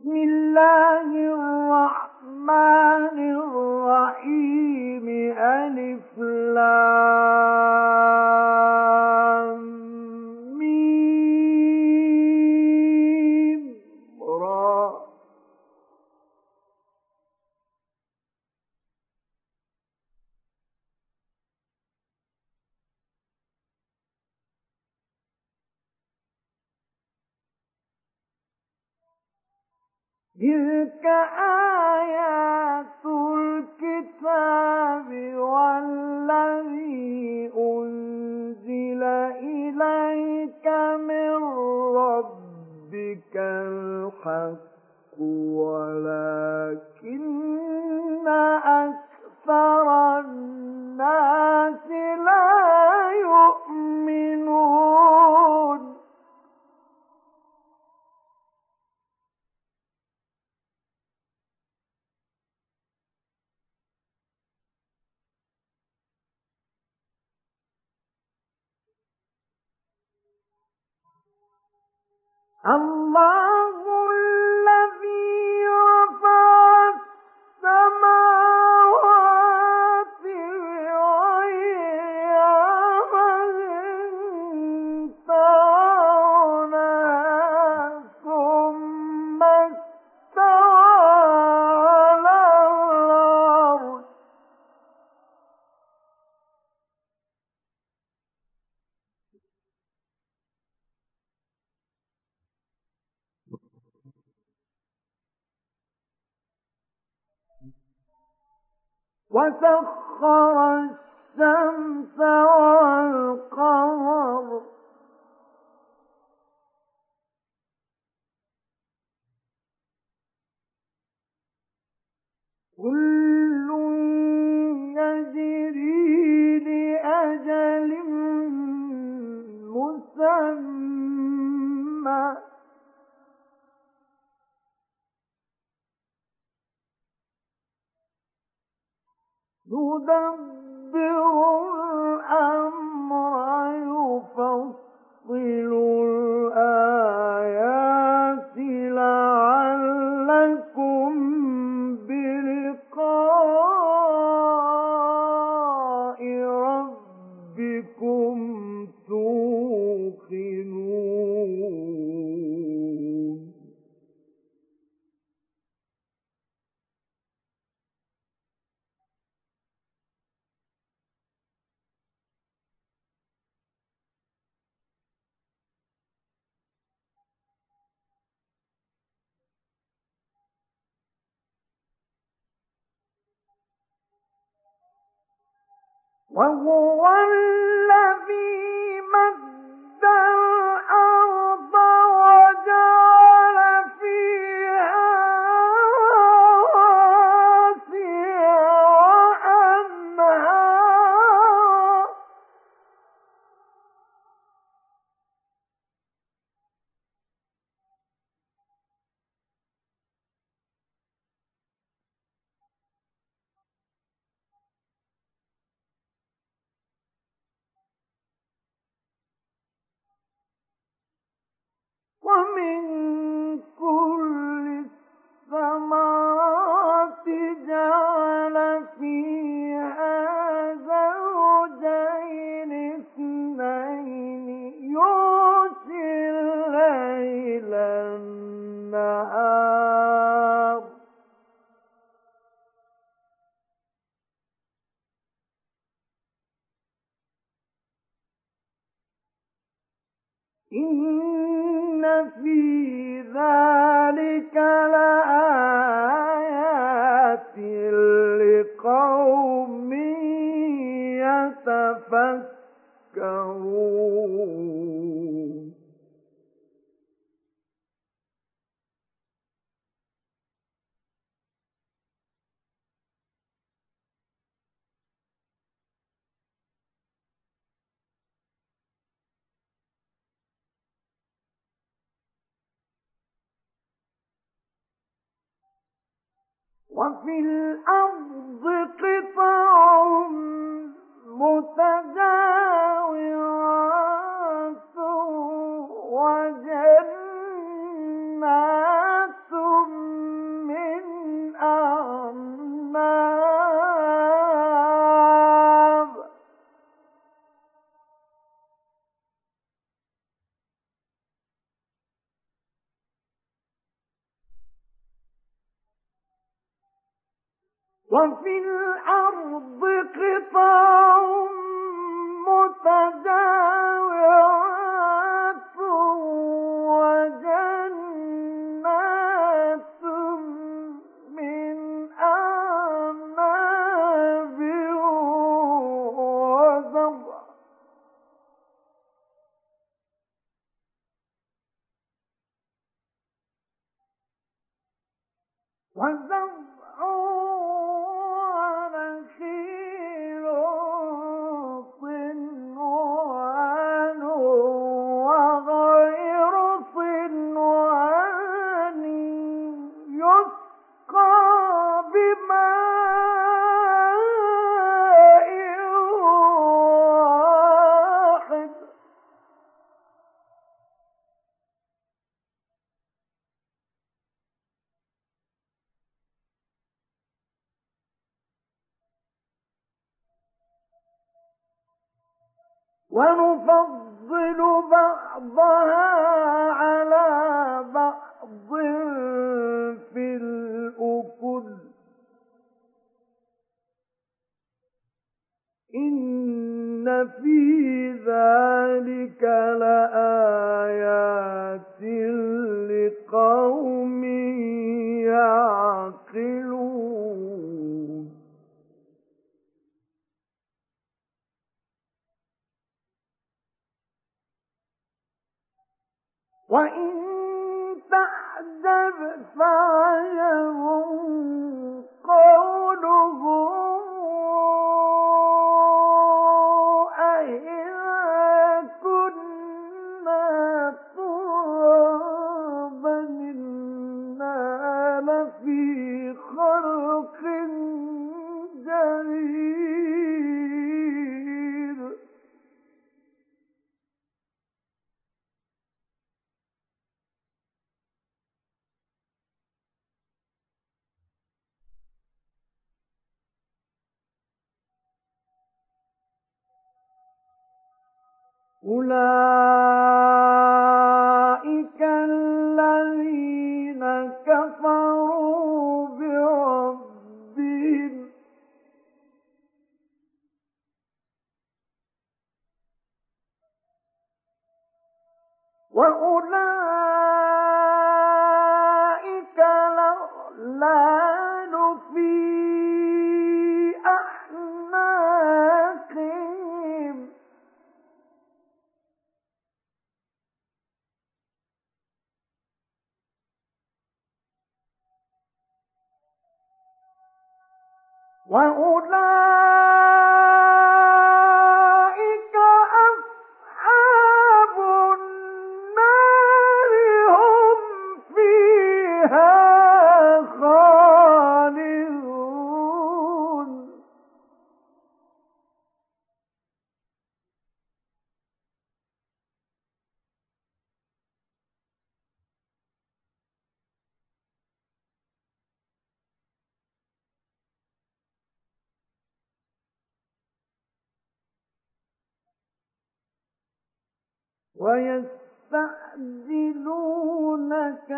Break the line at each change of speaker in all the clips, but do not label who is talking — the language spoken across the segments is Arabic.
بسم الله الرحمن الرحيم. ألف لام ميم را. تلك آيات الكتاب والذي أنزل إليك من ربك الحق ولكن أكثر الناس لا يؤمنون. الله الذي رفع السماوات بغير عمد ترونها ثم استوى على الأرض. وسخر الشمس والقمر كل يجري لأجل مسمى يدبر الأمر يفصل الآيات لعلكم بلقاء ربكم توقنون. وهو الذي مد الأرض وجعل فيها رواسي وأنهارا ومن كل الثمرات جعل فيها زوجين اثنين يغشي الليل النهار إن في ذلك لآيات لقوم يتفكرون. وفي الأرض قطع متجاورات وجنات وفي الأرض قطع متجاورات وجنات من أعناب وزرع ونخيل صنوان وغير صنوان يسقى بماء واحد ونفضل بعضها على بعض في الأكل إن في ذلك لآيات لقوم يعقلون وإن تعجب فعجب قولهم أإذا كنا ترابا إنا لفي خلق جديد أولئك الذين كفروا بربهم وأولئك الأغلال في أعناقهم وأولئك أصحاب النار هم فيها خالدون ويستعجلونك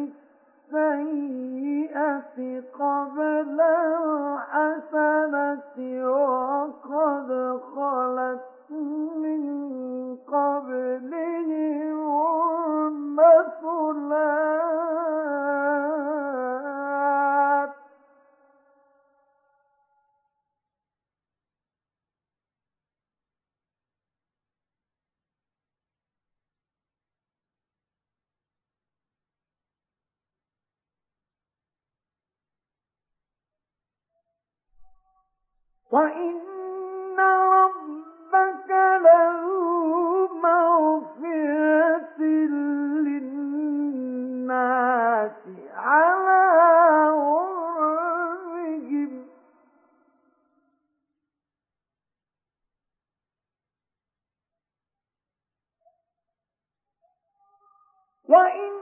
بالسيئة قبل الحسنة وقد خلت من قبلهم المثلات وإن ربك لذو مغفرة للناس على غرهم وإن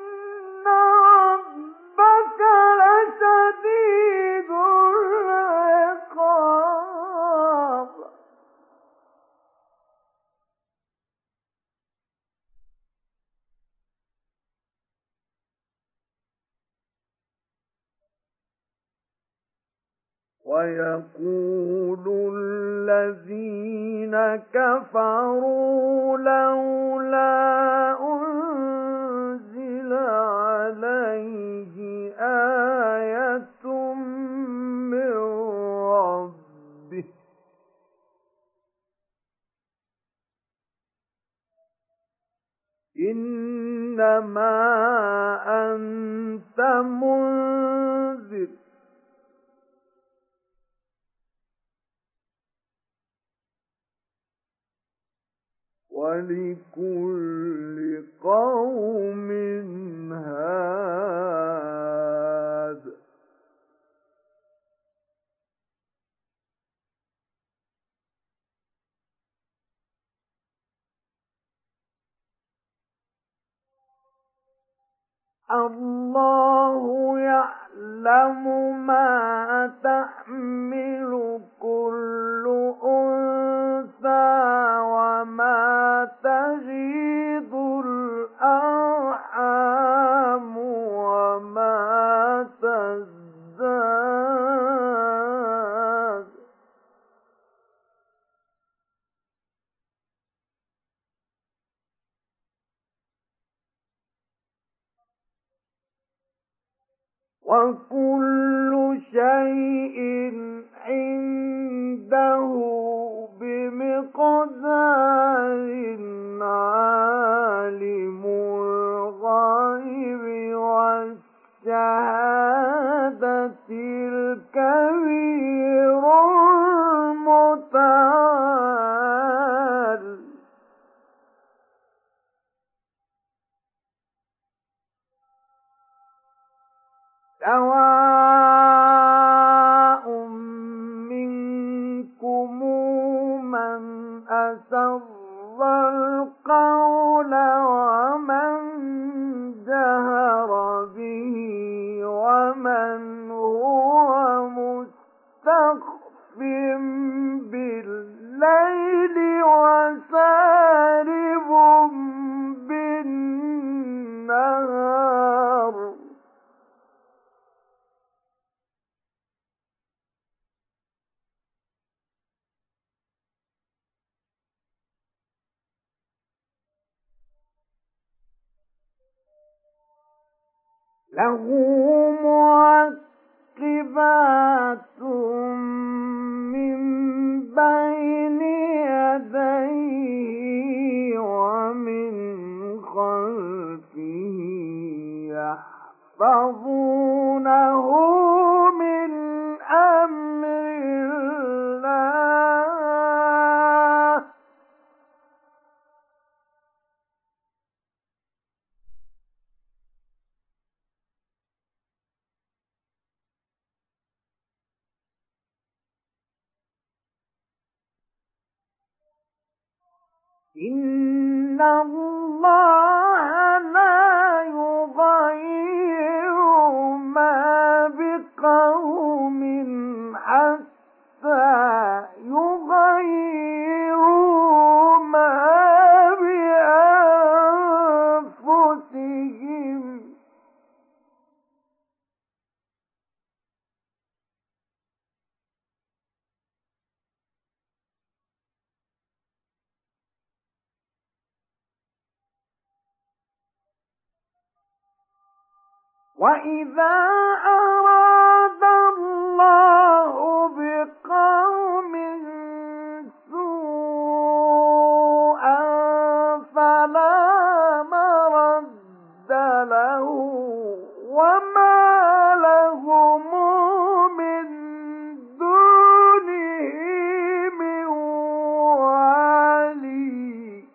ربك لشديد العقاب ويقول الذين كفروا لولا أنزل عليه آية من ربه إنما أنت منذر ولكل قوم هاد الله يعلم ما تحمل كل أنثى وما تغيض الأرحام وما تزداد وكل شيء عنده بمقدار عالم الغيب والشهادة الكبير المتعال سواء منكم من أسر القول ومن جهر به ومن هو مستخف بالليل وسارب بالنهار له معقبات من بين يديه ومن خلفه يحفظونه من أمر الله إن الله لا يغير ما بقوم حتى يغيروا ما بأنفسهم وَإِذَا أَرَادَ اللَّهُ بِقَوْمٍ سُوءًا فَلَا مَرَدَّ لَهُ وَمَا لَهُم مِّن دُونِهِ مِن وَالٍ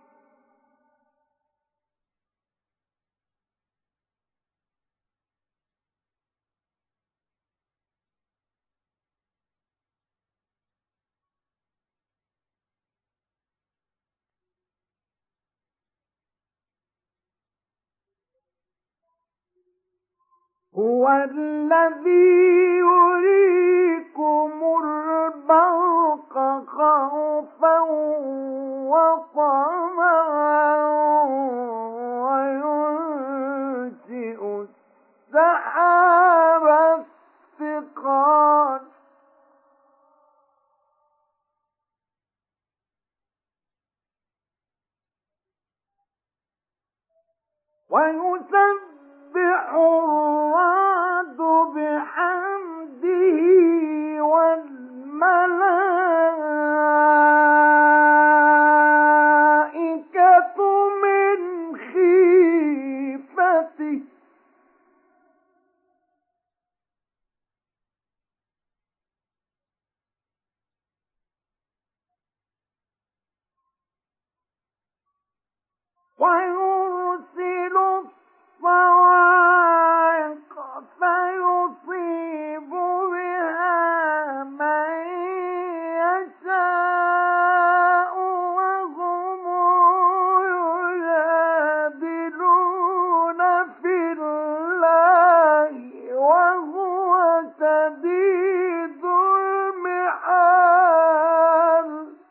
هُوَ الَّذِي يُرِيكُمُ الْبَرْقَ خَوْفًا وَطَمَعًا وَيُنشِئُ السَّحَابَ الثِّقَالَ ويسبح الرعد بحمده والملائكة من خيفته ويرسل الصواعق فيصيب بها من يشاء وهم يجادلون في الله وهو شديد المحال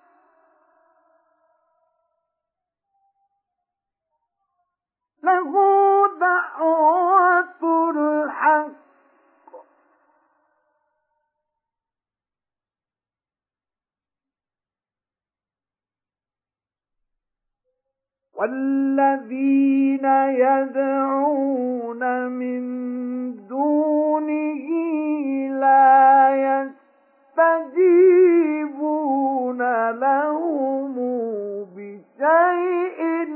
له دعوة الحق والذين يدعون من دونه لا يستجيبون لهم بشيء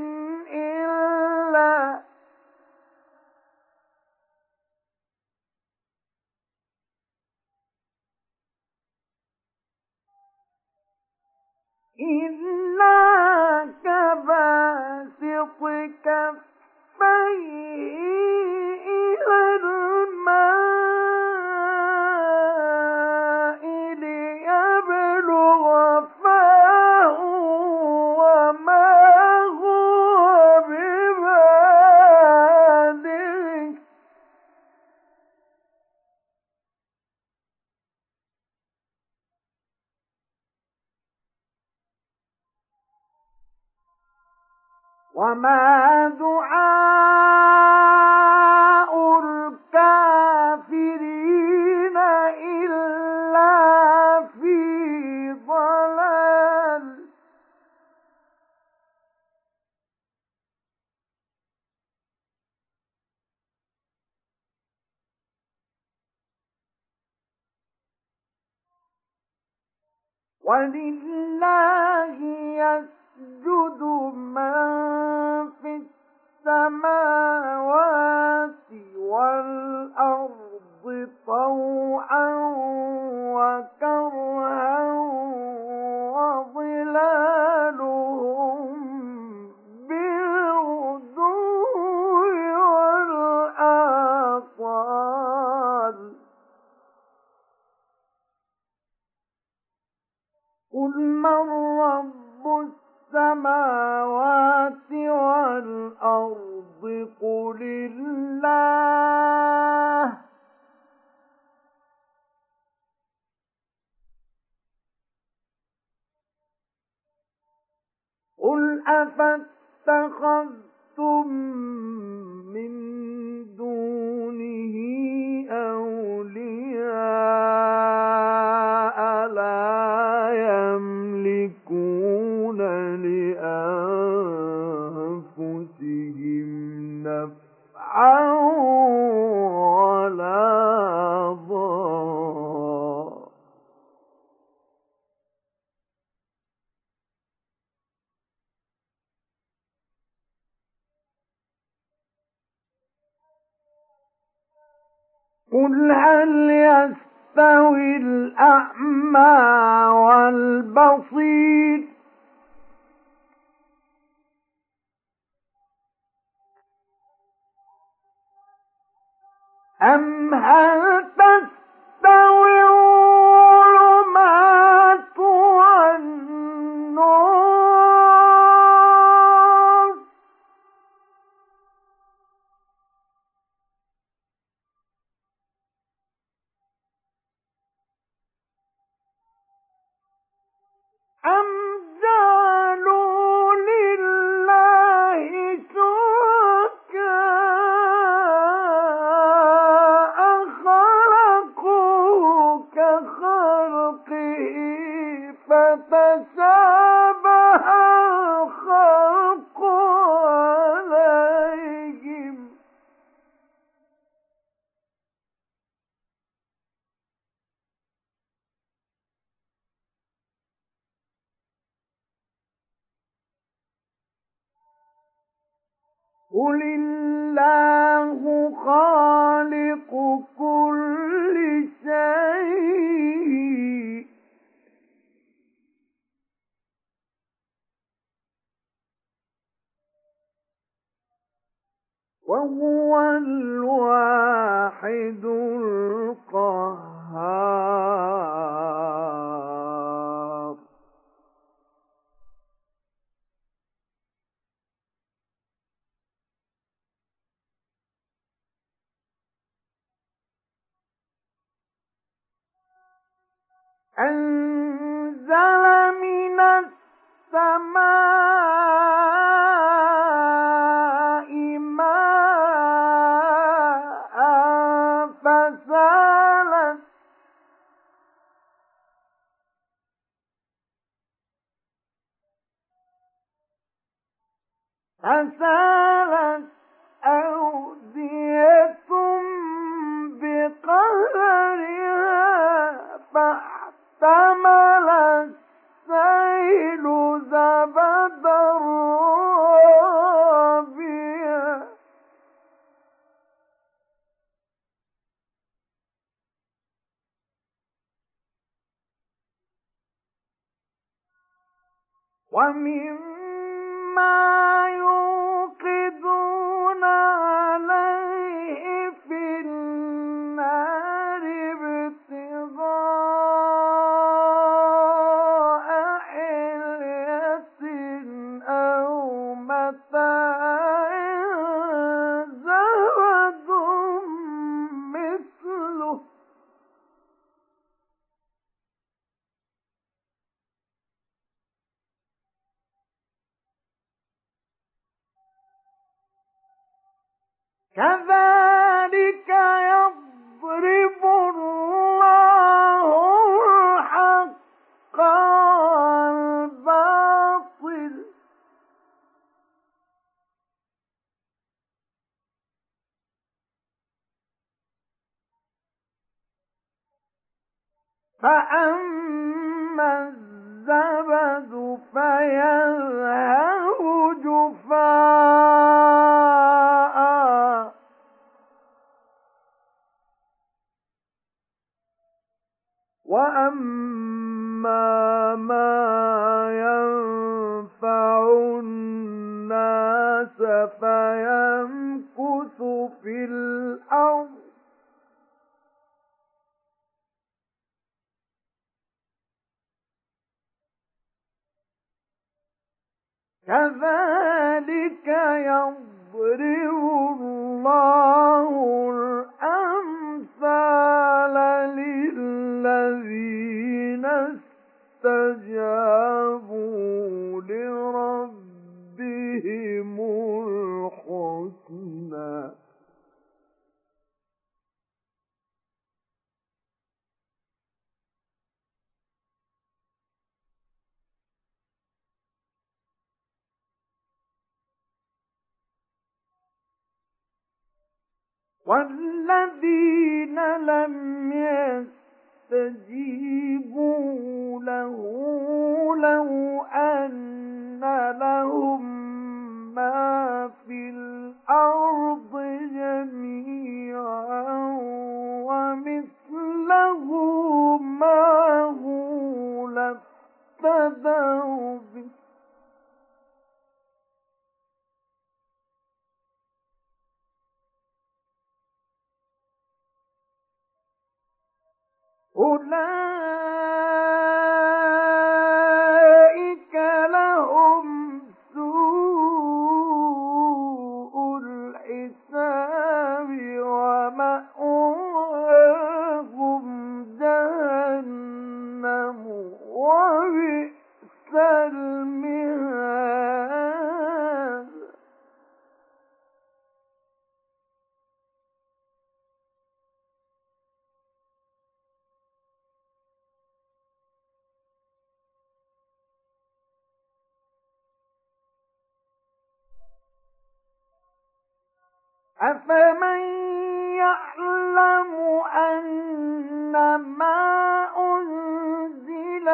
إلا كباسط كفيه إلى الماء ليبلغ فاه وما هو ببالغه وما دعاء الكافرين إلا في ضلال ولله يسجد من في السماوات والأرض طوعا وكرها وظلالهم بالغدو والآصال قل من رب السماوات والأرض قل الله قل أفاتخذتم من دونه أولياء لا يملكون لأنفسهم نفعا ولا ضرا قل هل يستوي الأعمى والبصير أم هل تستوي الظلمات والنور أم جعلوا لله شركاء خلقوا كخلقه فتشابه الخلق عليهم قل الله خالق كل شيء وهو الواحد القهار أنزل من السماء ماء فسالت أودية بقدرها فاحتمل السيل زبدا رابيا ومما يوقدون عليه في النار ابتغاء حلية أو متاع زبد مثله كذلك يضرب الله الحق والباطل فأما الزبد فيذهب جفاء وأما ما ينفع الناس فيمكث في الأرض كذلك يضرب الله الأمثال للذين استجابوا لربهم الحسنى والذين لم يستجيبوا له لو أن لهم ما في الأرض جميعا ومثله معه لافتدوا به أولئك لهم سوء الحساب ومأواهم جهنم وبئس المهاد أفمن يعلم أنما أنزل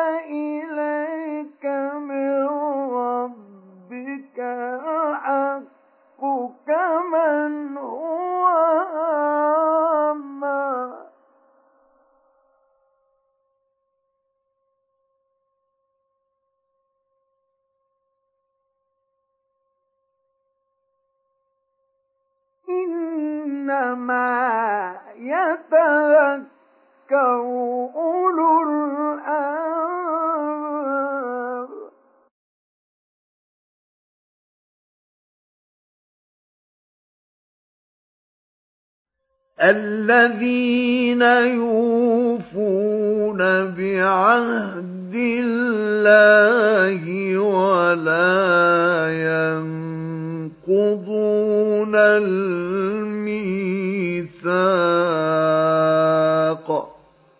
إليك من ربك الحق إنما يتذكر أولو الألباب.
الذين يوفون بعهد الله ولا ينقضون الميثاق.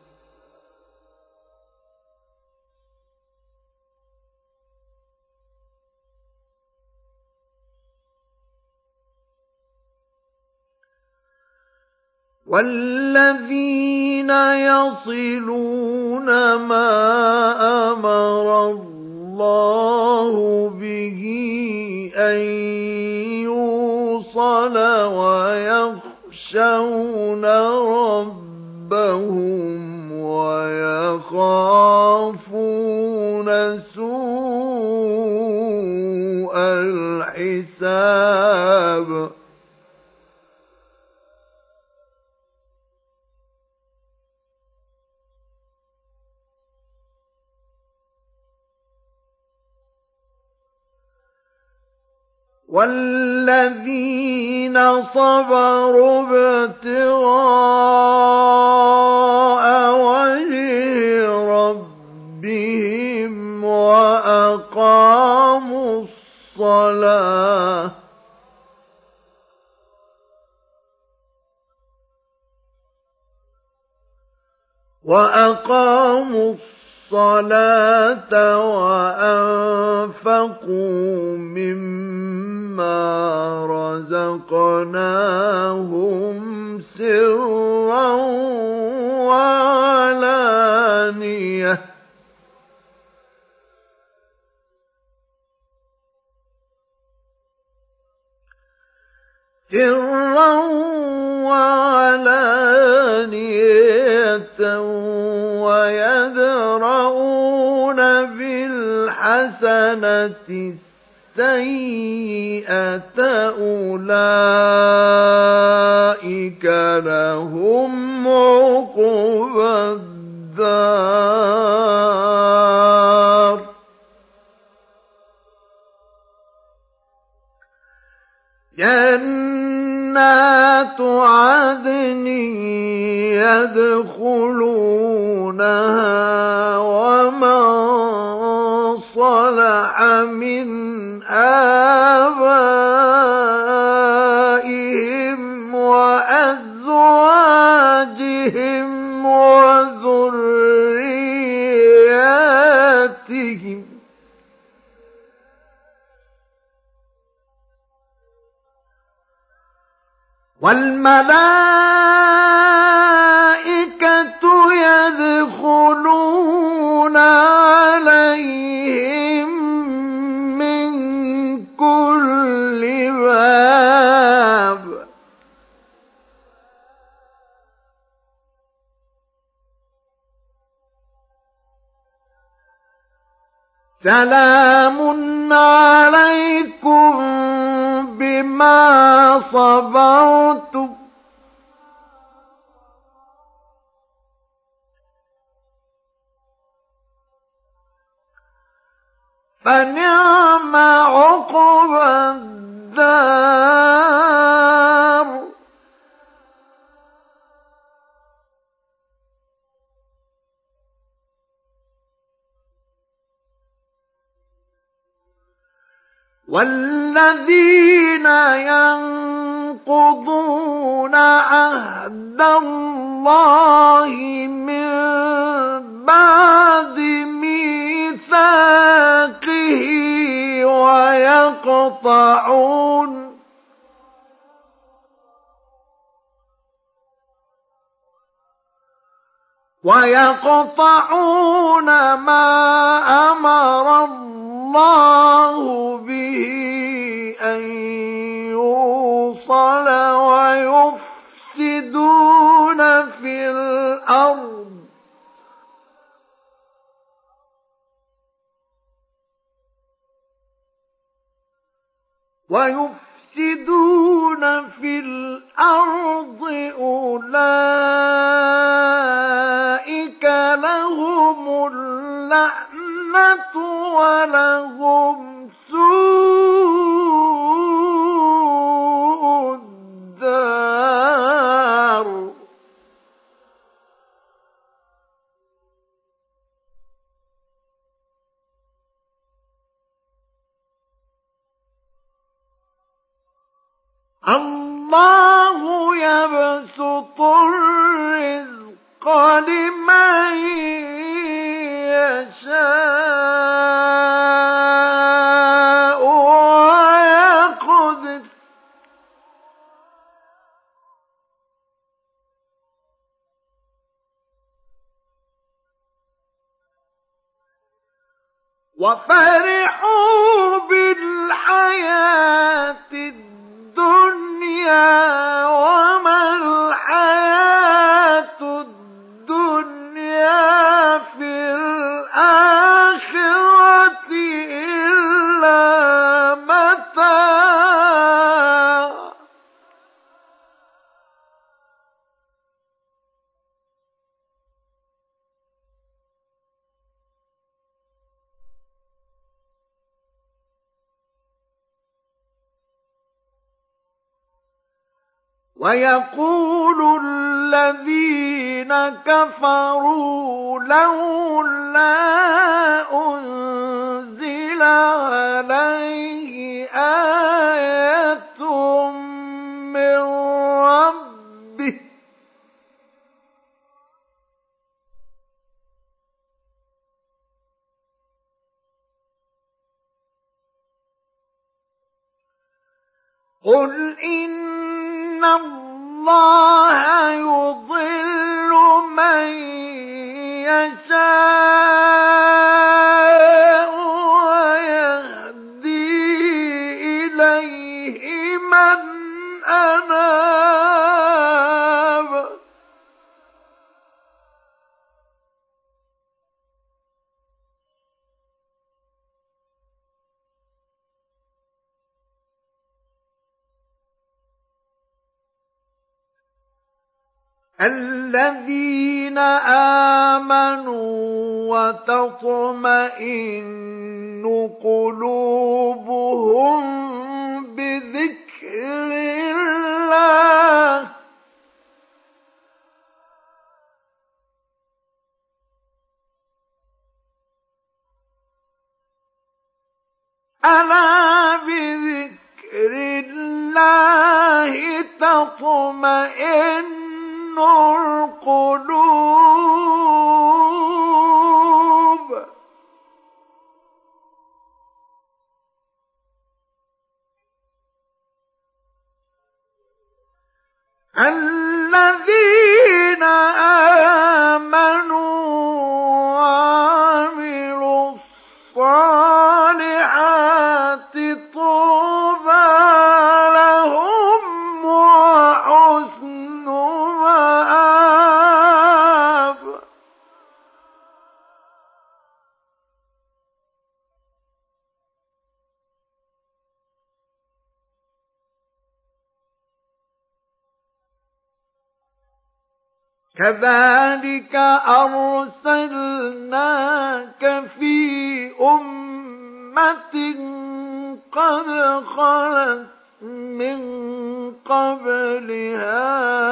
والذين يصلون ما أمر الله به أن يوصل ويخشون ربهم ويخافون سوء الحساب. والذين صبروا ابتغاء وجه ربهم وأقاموا الصلاة وأنفقوا مما رزقناهم سرا وعلانية ويدرؤون بالحسنة السيئة أولئك لهم عقبى الدار. جنات عدن يدخلونها ومن صلح من آبائهم وأزواجهم وذرياتهم والملائكة يدخلون عليهم من كل باب سلام عليكم بما صبرتم فنعم عقبى الدار. والذين ينقضون عهد الله من بعد ميثاقه ويقطعون ما أمر الله به أن يوصل ويفسدون في الأرض الأرض أولئك لهم اللعنة ولهم سوء الدار. الله يبسط الرزق لمن يشاء ويقدر وفرحوا بالحياة الدنيا وما الحياة الدنيا في الآخرة إلا متاع. ويقول الذين كفروا لولا أنزل عليه آية من ربه قل إن الله يضل من يشاء ويهدي إليه من أناب. الذين آمنوا وتطمئن قلوبهم بذكر الله ألا بذكر الله تطمئن القلوب. الذين آمنوا وعملوا الصالحات طوبى لهم وحسن مآب. كذلك أرسلناك في أمة قد خلت من قبلها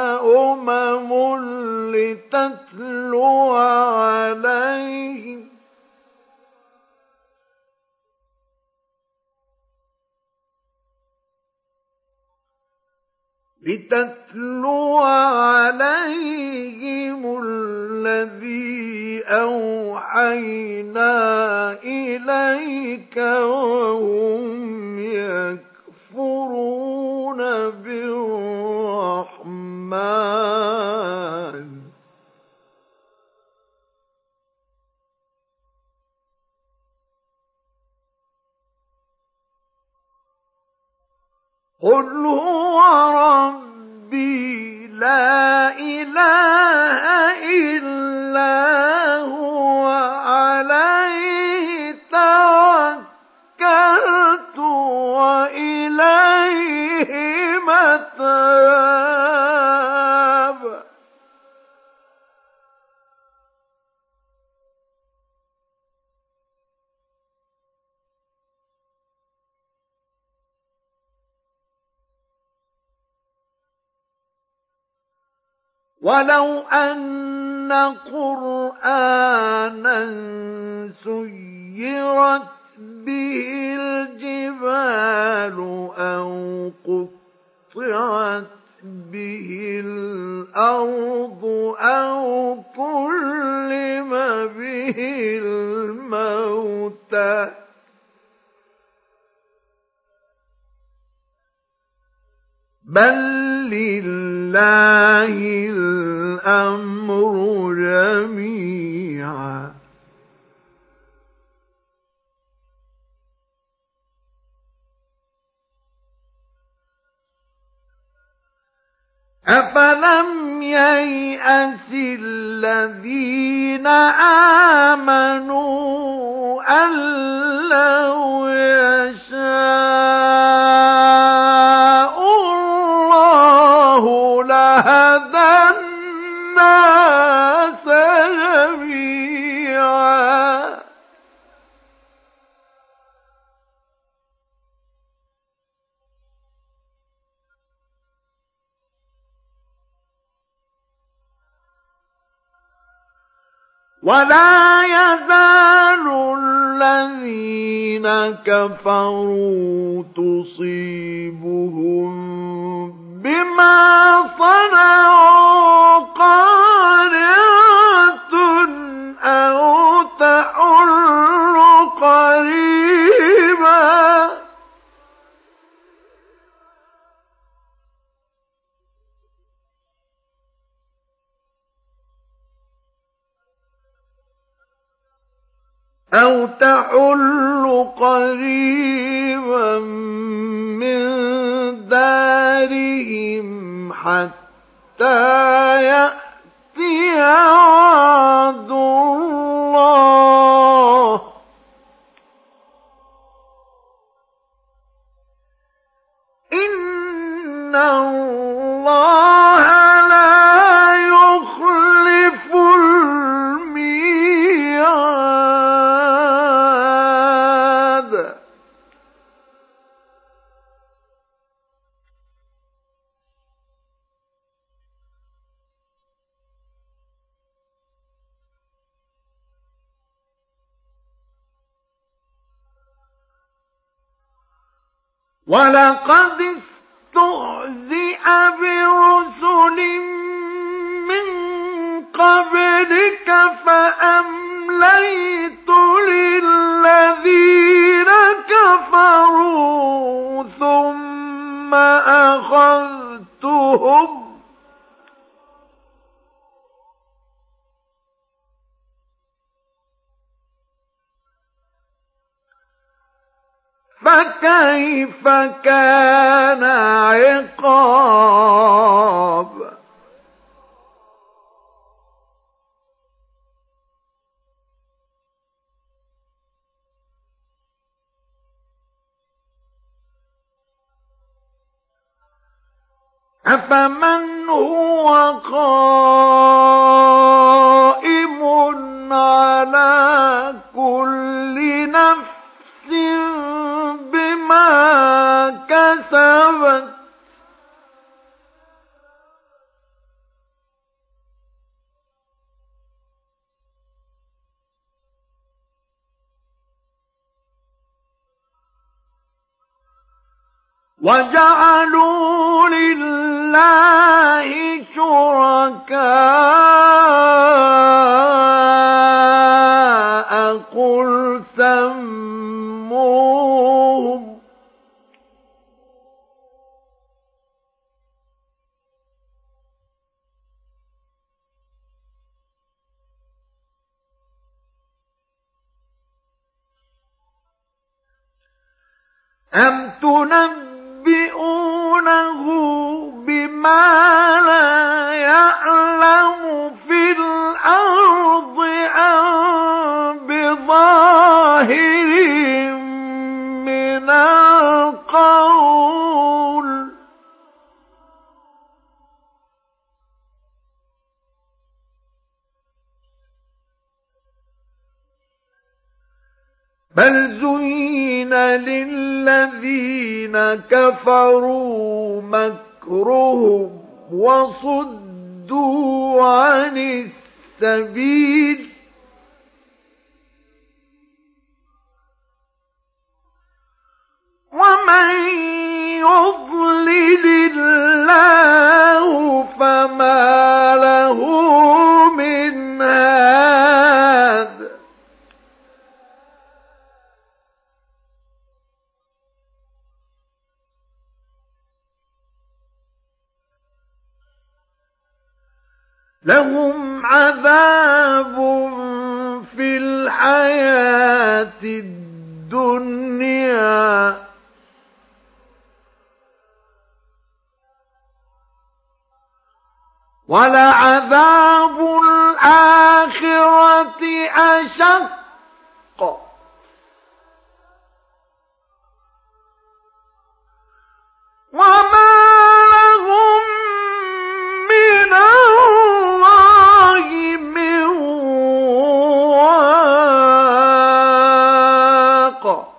لتتلو عليهم الذي أوحينا إليك وهم يكفرون بالرحمن قل هو ربي لا إله إلا هو عليه توكلت وإليه متاب. ولو أن قرآنا سيرت به الجبال أو قطعت به الأرض أو كلم به الموتى بل لله الأمر جميعا أفلم ييأس الذين آمنوا أن لو يشاء الله لهدى الناس جميعا ولا يزال الذين كفروا تصيبهم بما صنعوا قارعة أو تحل قريبا أو تحل قريبا من دارهم حتى يأتي وعد الله إن الله لا يخلف الميعاد ولقد استهزئ برسل من قبلك فأمليت للذين كفروا ثم أخذتهم فكيف كان عقاب أفمن هو قائم على كل نفس بما كسبت وجعلوا لله شركاء قل سموهم أم تنبئونه بما لا يعلم في الأرض أم بظاهر من القول بل زين للذين كفروا مكرهم وصدوا وصدوا عن السبيل ومن يضلل الله فما له من هاد لهم عذاب في الحياة الدنيا ولعذاب الآخرة أشق وما لهم من الله من واق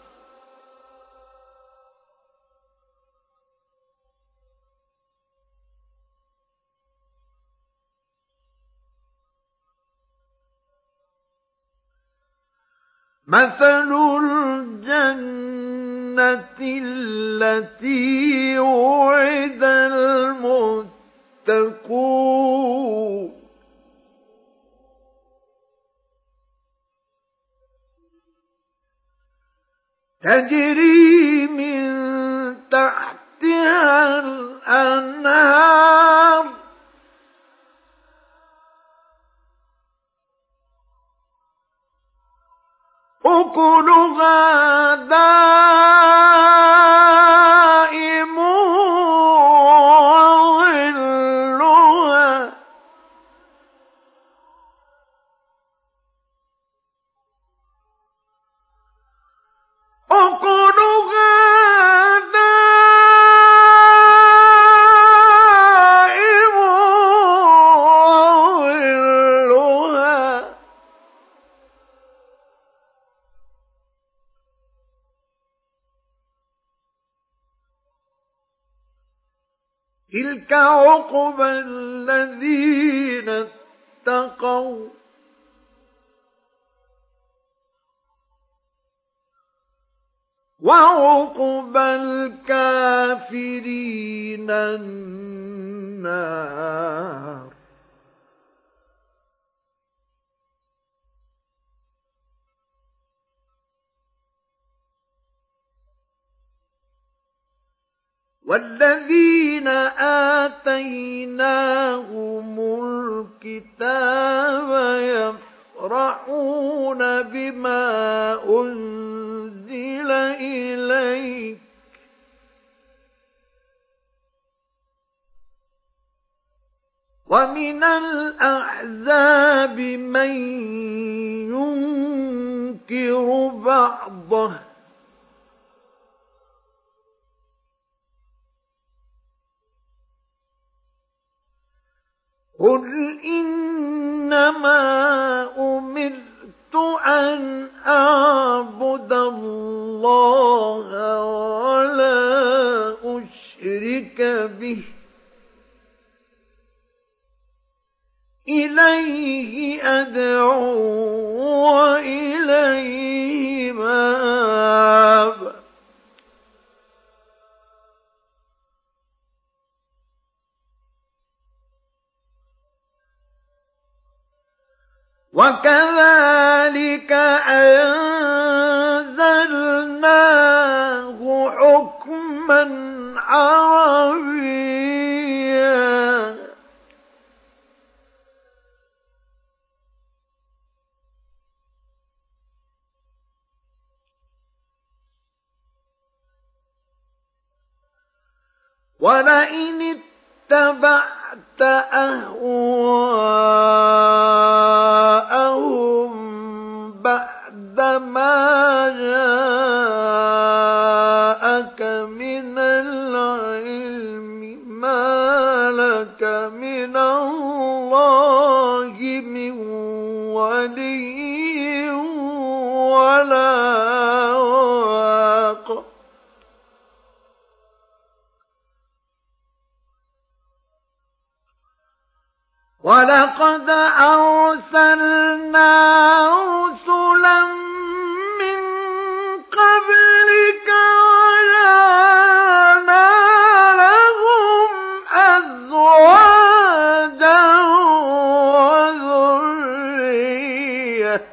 مثل الجنة التي وعد المتقون تجري من تحتها الأنهار أكلها دائم وظلها أكلها دائم وظلها تلك عقبى الذين اتقوا وعقبى الكافرين النار والذين آتيناهم الكتاب يفرحون بما أنزل إليك ومن الأحزاب من ينكر بعضه قل إنما أمرت أن أعبد الله ولا أشرك به إليه أدعو وإليه مآب وكذلك أنزلناه حكما عربيا ولئن اتبعت أهواءهم بعدما جاءك من العلم ما لك من الله من ولي ولا واق وَلَقَدْ أَرْسَلْنَا رُسُلًا مِّن قَبْلِكَ وَجَعَلْنَا لَهُمْ أَزْوَاجًا وَذُرِّيَّةً ۚ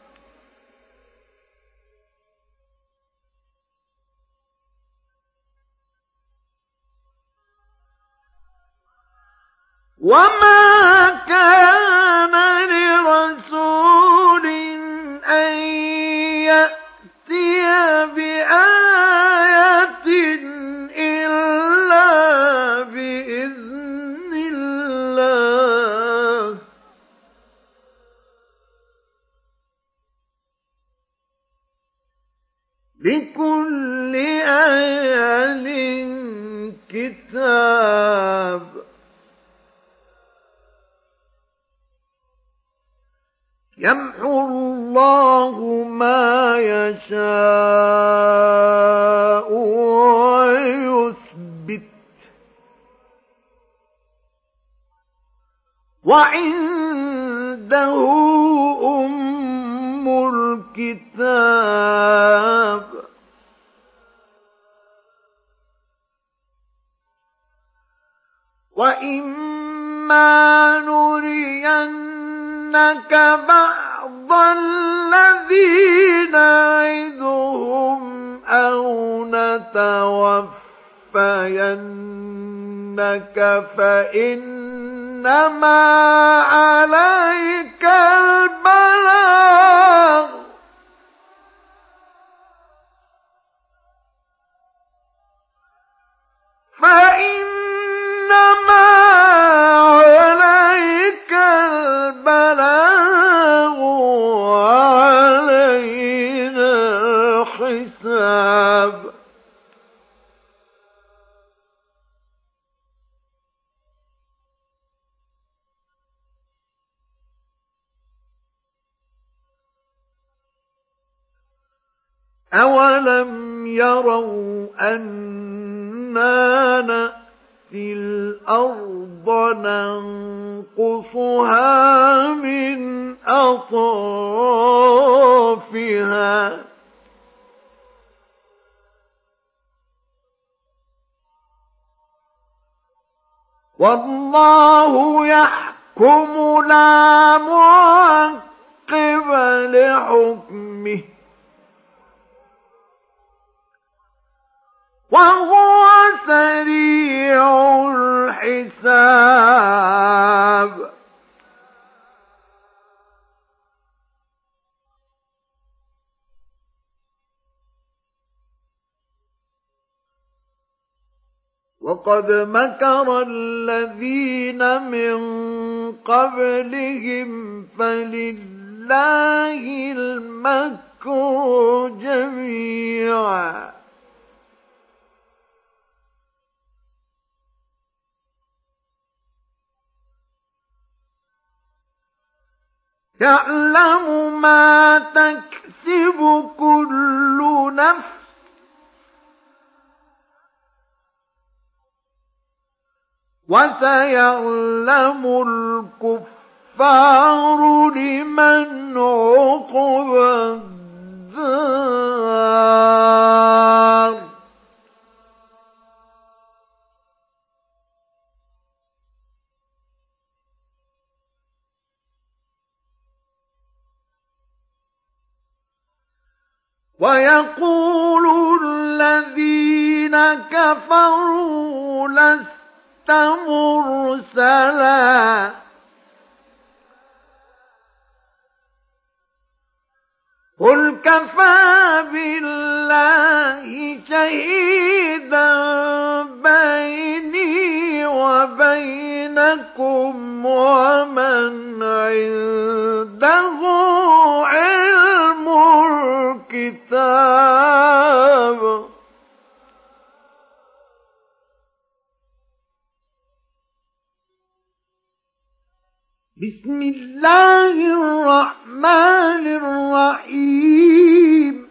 وَمَا كَانَ لِرَسُولٍ أَن يَأْتِيَ بِآيَةٍ إِلَّا بِإِذْنِ اللَّهِ ۚ لِكُلِّ أَجَلٍ كِتَابٌ. يَمْحُو اللَّهُ مَا يَشَاءُ وَيُثْبِتُ ۖ وَعِندَهُ أُمُّ الْكِتَابِ. وَإِمَّا نُرِيَنَّكَ بَعْضَ الَّذِي نَعِدُهُمْ أَوْ نَتَوَفَّيَنَّكَ فَإِنَّمَا عَلَيْكَ الْبَلَاغُ ۗ فَإِنَّمَا عَلَيْكَ الْبَلَاغُ وَعَلَيْنَا الْحِسَابُ. أَوَلَمْ يَرَوْا أَنَّا نَأْتِي الْأَرْضَ نَنقُصُهَا مِنْ أَطْرَافِهَا ۚ وَاللَّهُ يَحْكُمُ لَا مُعَقِّبَ لِحُكْمِهِ ۚ وَهُوَ سَرِيعُ الْحِسَابِ. وَقَدْ مَكَرَ الَّذِينَ مِن قَبْلِهِمْ فَلِلَّهِ الْمَكْرُ جَمِيعًا ۖ يَعْلَمُ مَا تَكْسِبُ كُلُّ نَفْسٍ ۗ وَسَيَعْلَمُ الْكُفَّارُ لِمَنْ عُقْبَى الدَّارِ. وَيَقُولُ الَّذِينَ كَفَرُوا لَسْتَ مُرْسَلًا ۚ قُلْ كَفَىٰ بِاللَّهِ شَهِيدًا بَيْنِي وَبَيْنَكُمْ وَمَنْ عِندَهُ عِلْمُ الْكِتَابِ. بسم الله الرحمن الرحيم.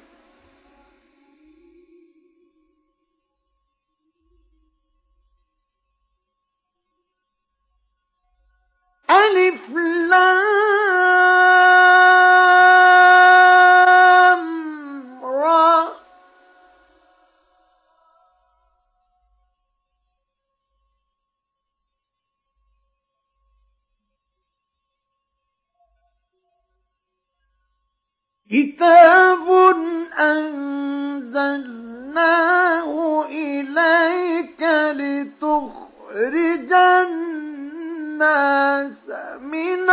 كتاب أنزلناه إليك لتخرج الناس من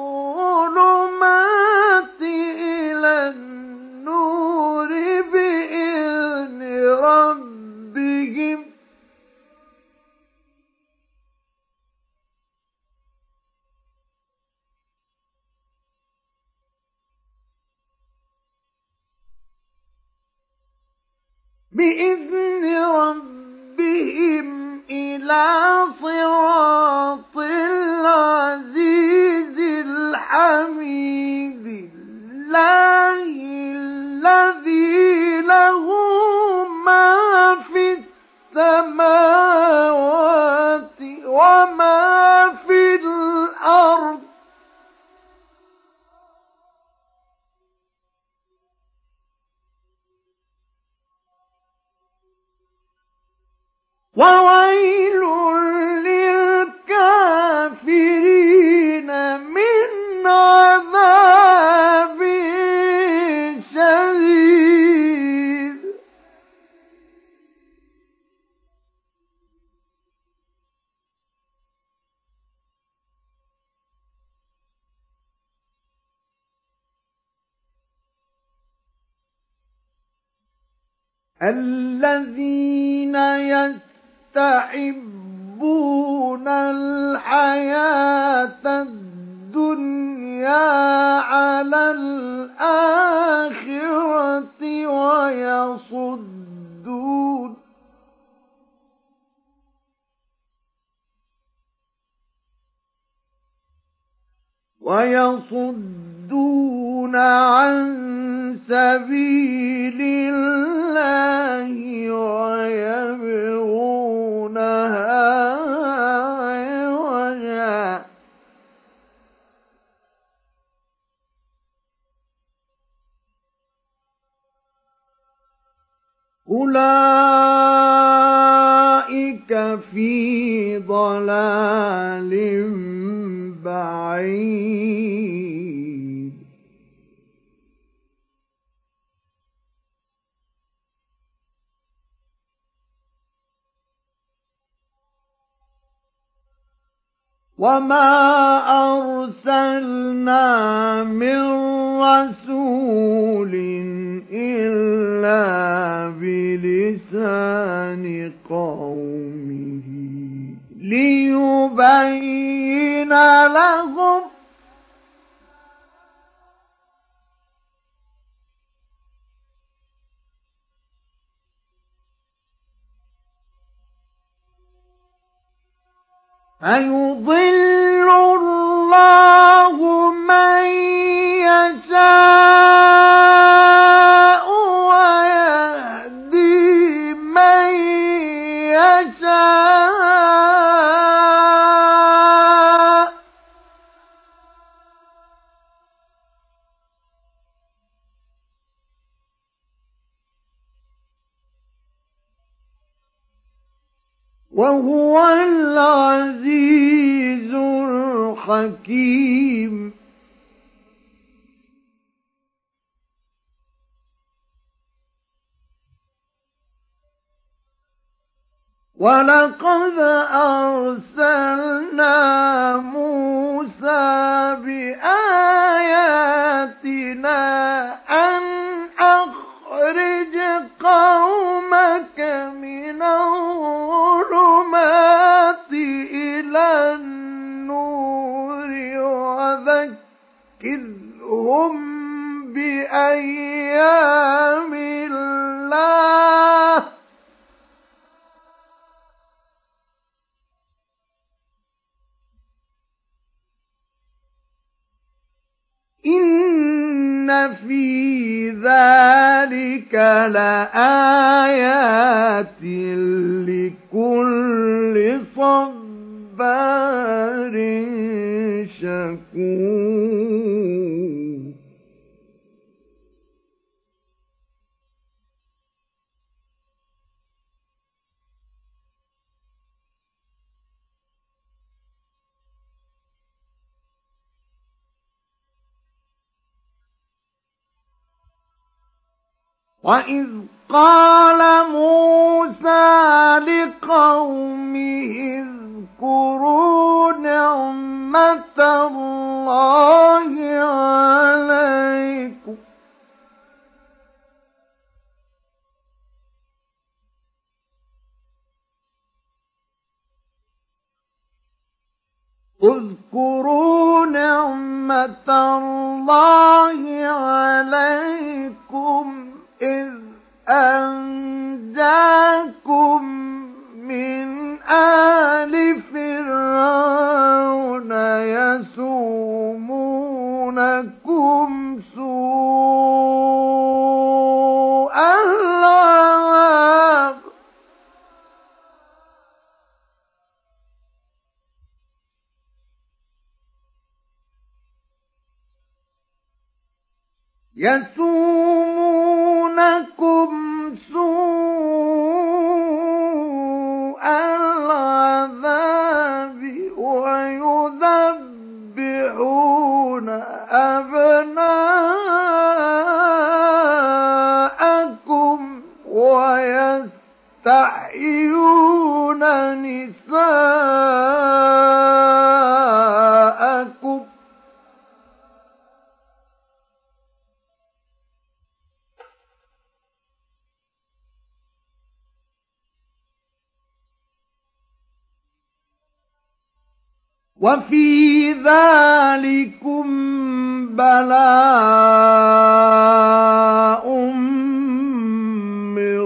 الظلمات إلى النور بإذن ربهم إلى صراط العزيز الحميد الله الذي له ما في السماوات وما في الأرض وويل للكافرين من عذاب شديد الذين يستحبون الحياة الدنيا على الآخرة ويصدون عن سبيل الله ويبغونها عوجا أولئك في ضلال بعيد وما أرسلنا من رسول إلا بلسان قومه ليبين لهم فيضل الله من يشاء ويهدي من يشاء وهو العزيز الحكيم ولقد أرسلنا موسى بآياتنا أن أخرج قومك من الظلمات إلى النور وذكرهم بأيام الله إن في ذلك لآيات لكل صبار شكور وإذ قال موسى لقومه اذكروا نعمة الله عليكم اذكروا نعمة الله عليكم إذ أنجاكم من آل فرعون يسومونكم سوء العذاب ويذبحون أبناءكم ويستحيون نساءكم وفي ذلكم بلاء من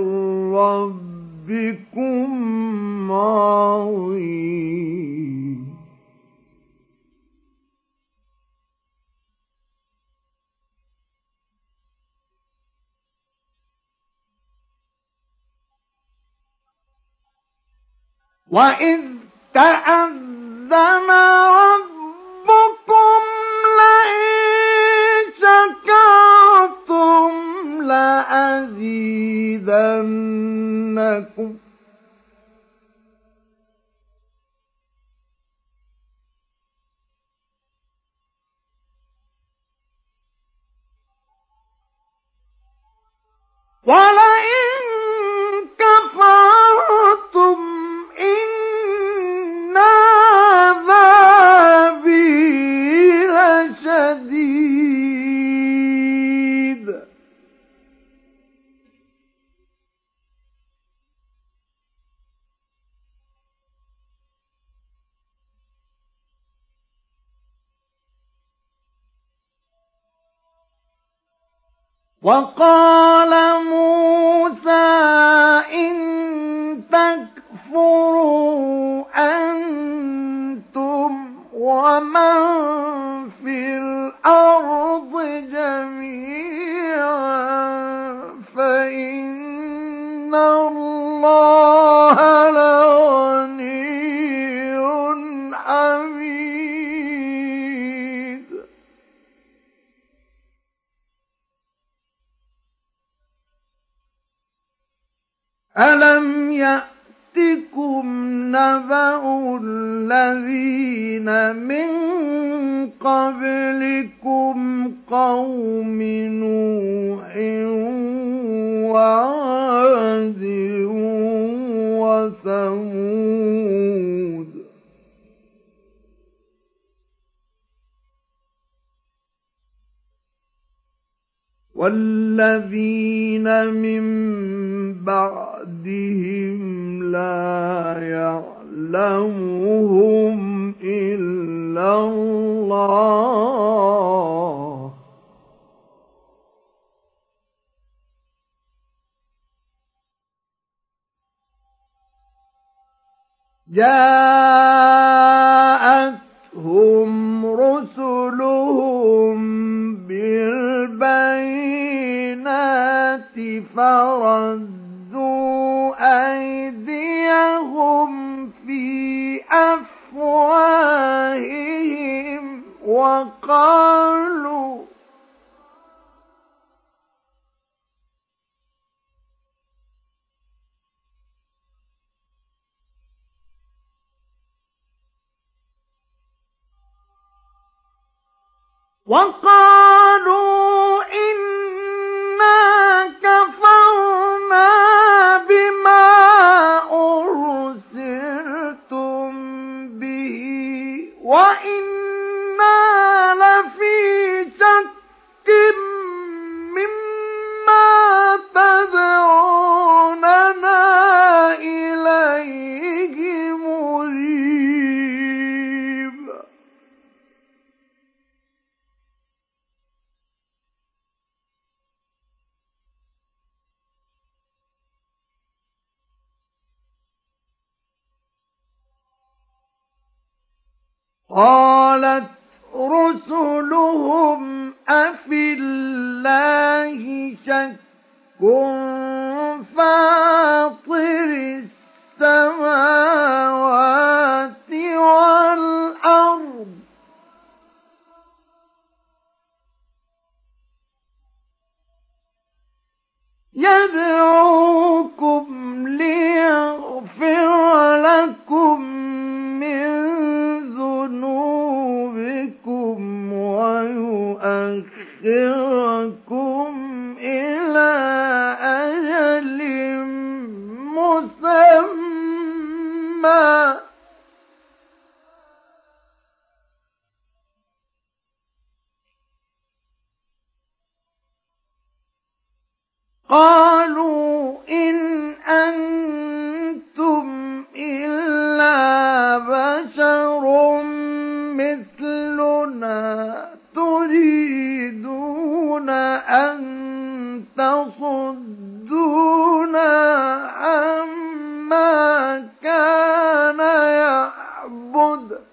ربكم عظيم وإذ تأذن ربكم لئن شكرتم لأزيدنكم ولئن كفرتم إن عذابي لشديد وقال موسى إن تكفروا أنتم ومن في الأرض جميعا فإن الله لغني حميد ألم يأتكم نبأ الذين من قبلكم قوم نوح وعاد وثمود والذين من بعدهم لا يعلمهم إلا الله جاءتهم رسلهم بالبينات فردوا أيديهم في أفواههم وقالوا إنا كفرنا وإنا لفي شك مما تدعوننا إليه مريب. قالت رسلهم أفي الله شك فاطر السماوات والأرض يدعوكم ليغفر لكم من ذنوبكم ويؤخركم إلى أجل مسمى قالوا إن أنتم إلا بشر مثلنا تريدون أن تصدونا عما كان يعبد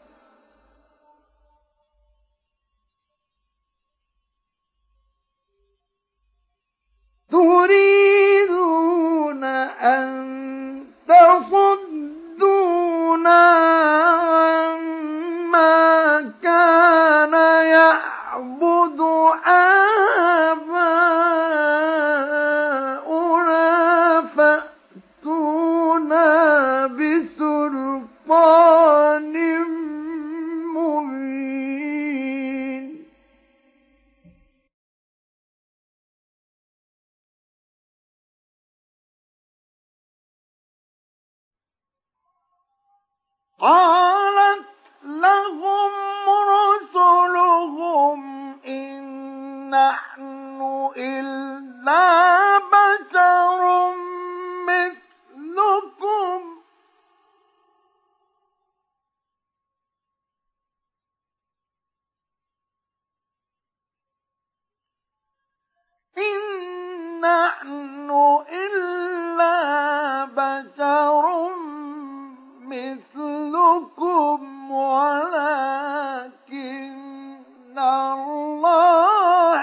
عما كان يعبد آباؤنا فأتونا بسلطان مبين. قالت لهم رسلهم إن نحن إلا بشر مثلكم إن نحن إلا بشر مثلكم ولكن الله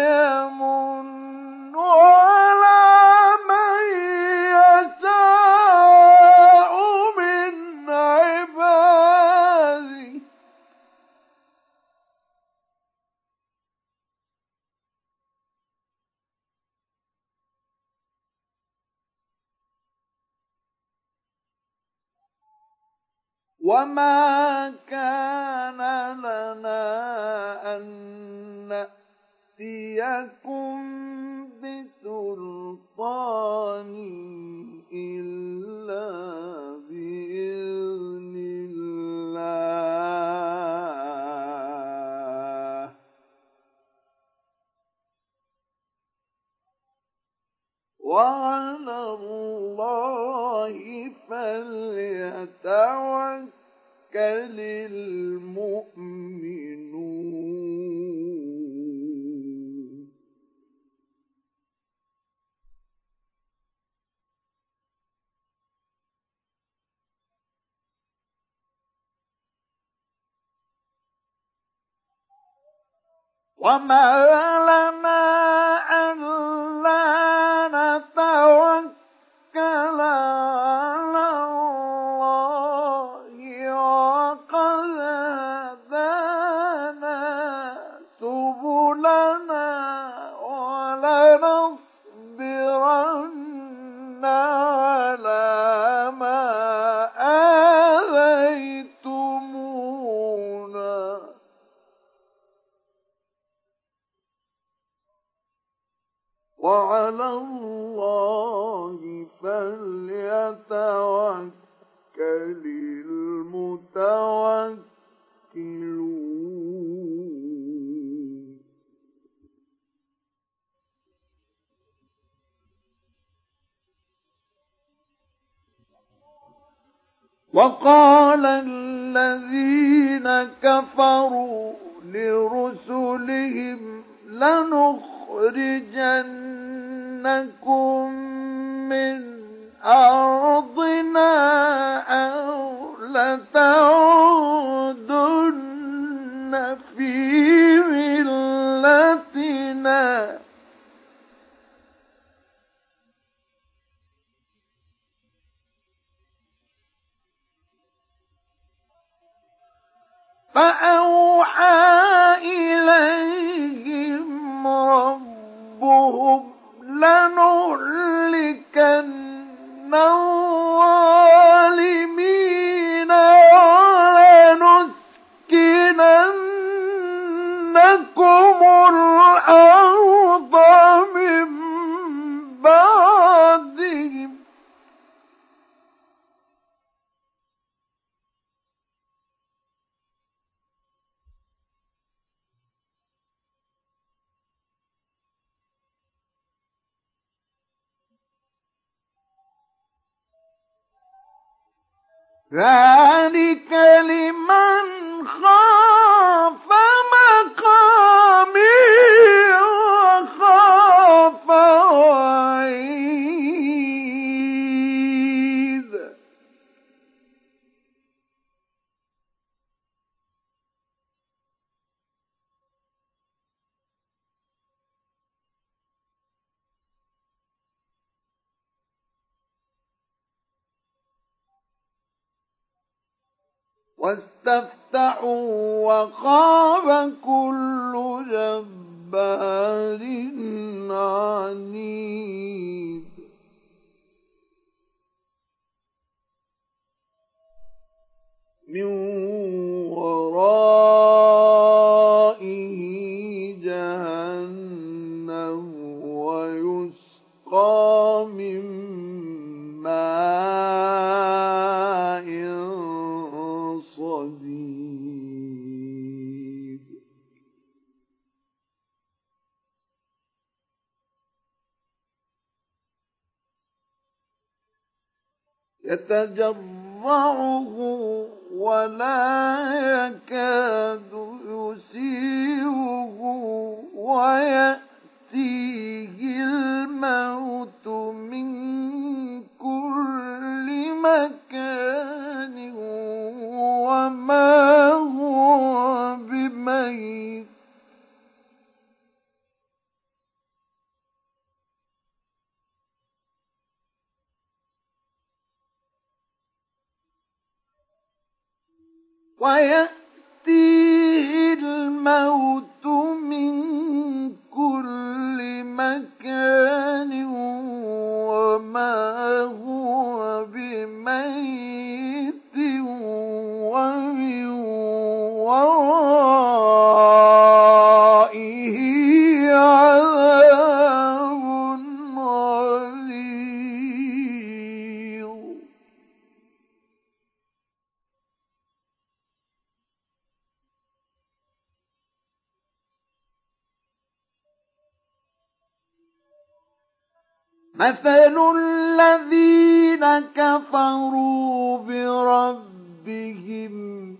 يمن على من يشاء من عباده وما كان لنا أن نأتيكم بسلطان إلا بإذن الله وعلى الله فليتوكل المؤمنون. وما لنا ألا نتوكل على الله وقد هدانا سبلنا ولنصبرن على ما آذيتمونا وقال الذين كفروا لرسلهم لنخرجنكم من أرضنا أو لتعودن في ملتنا فأوحى إليهم ربهم لنهلكن الظالمين ولنسكننكم الأرض من بعدهم ذلك لمن خاف مقامي وخاف وعيد واستفتحوا وخاب كل جبار عنيد من ورائه جهنم ويسقى من ماء صديد يتجرعه ولا يكاد يسيغه ويأتيه الموت من كل مكان وما هو بميت ويأتيه الموت من كل مكان وما هو بميت ومن ورائه عذاب غليظ مثل الذين كفروا بربهم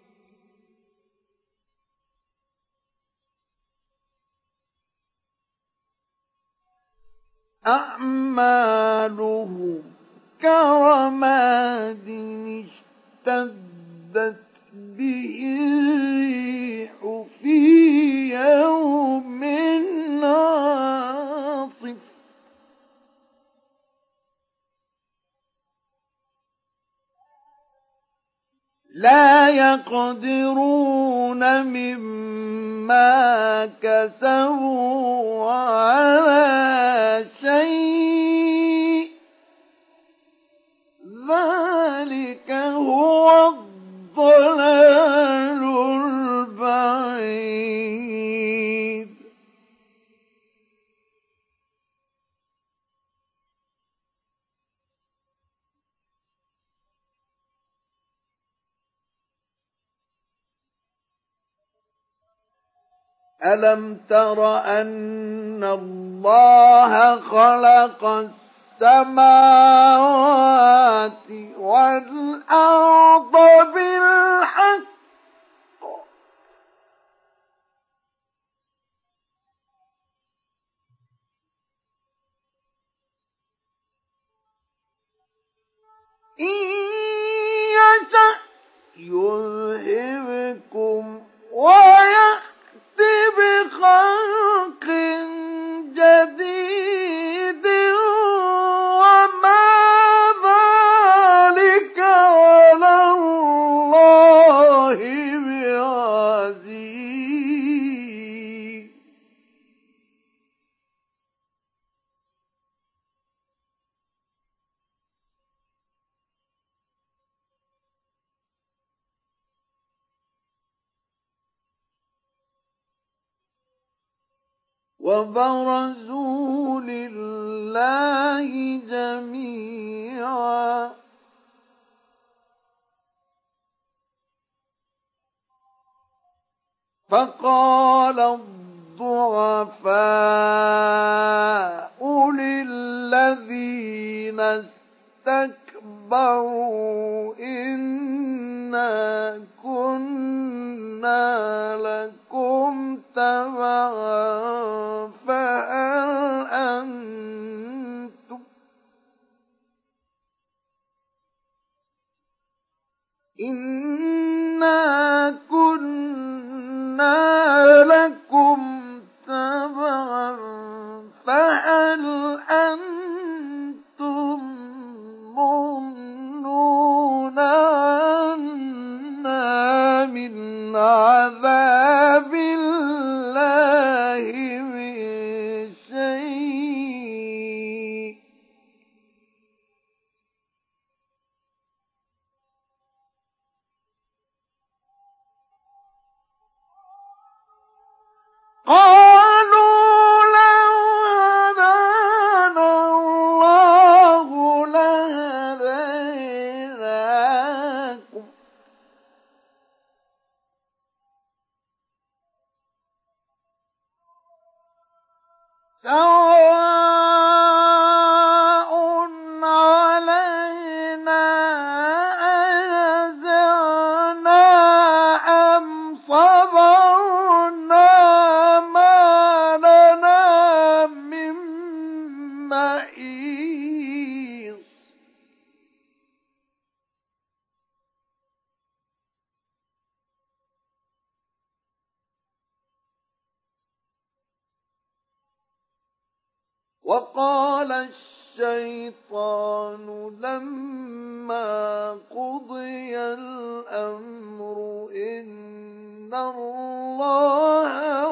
أعمالهم كرماد اشتدت به الريح في يوم عاصف لا يقدرون مما كسبوا على شيء ذلك هو الضلال البعيد ألم تر أن الله خلق السماوات والأرض بالحق إن يشأ يذهبكم ويأت بخلق جديد وما ذلك على الله بعزيز. وبرزوا لله جميعا فقال الضعفاء للذين استكبروا إنا كنا لكم تبعا فهل أنتم إنا كنا لكم تبعا فهل أنتم مغنون عنا من عذاب الله من شيء قالوا لو هدانا الله لهديناكم سواء علينا أجزعنا أم صبرنا ما لنا من محيص وقال الشيطان لما قضي الأمر إن الله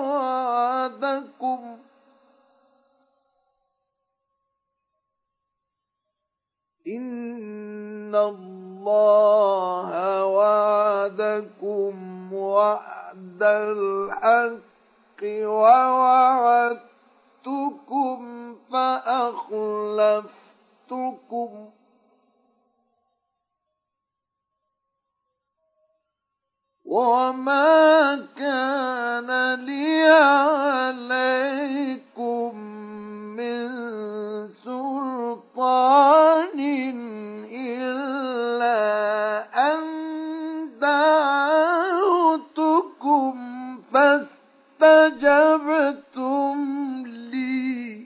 وعدكم وعد الحق ووعدتكم فأخلفتكم وما كان لي عليكم من سلطان إلا أن دعوتكم فاستجبتم لي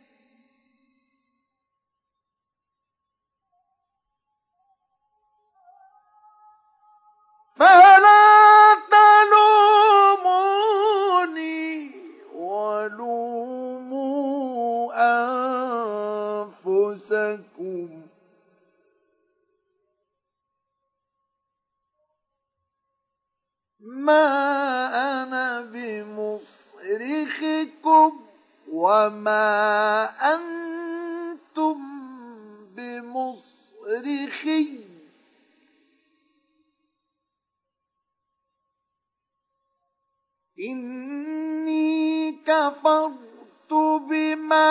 فلا تلوموني ولوموا أنفسكم ما أنا بمصرخكم وما أنتم بمصرخي إني كفرت بما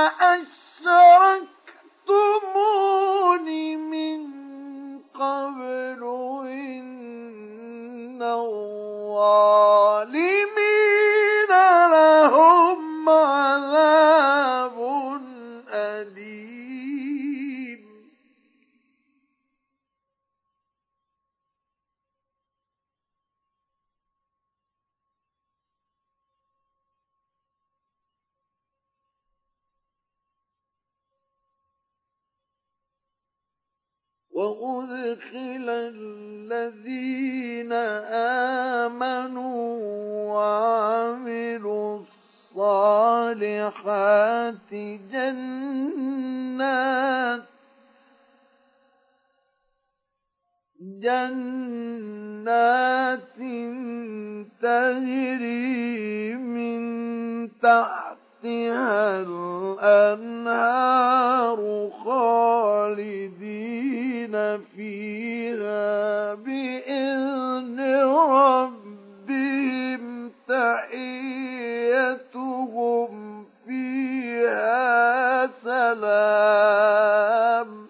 أشركتمون من قبل إن الظالمين لهم عذاب أليم وأدخل الذين آمنوا وعملوا الصالحات جنات تجري من تحتها الأنهار خالدين فيها بإذن ربهم تحيتهم فيها سلام.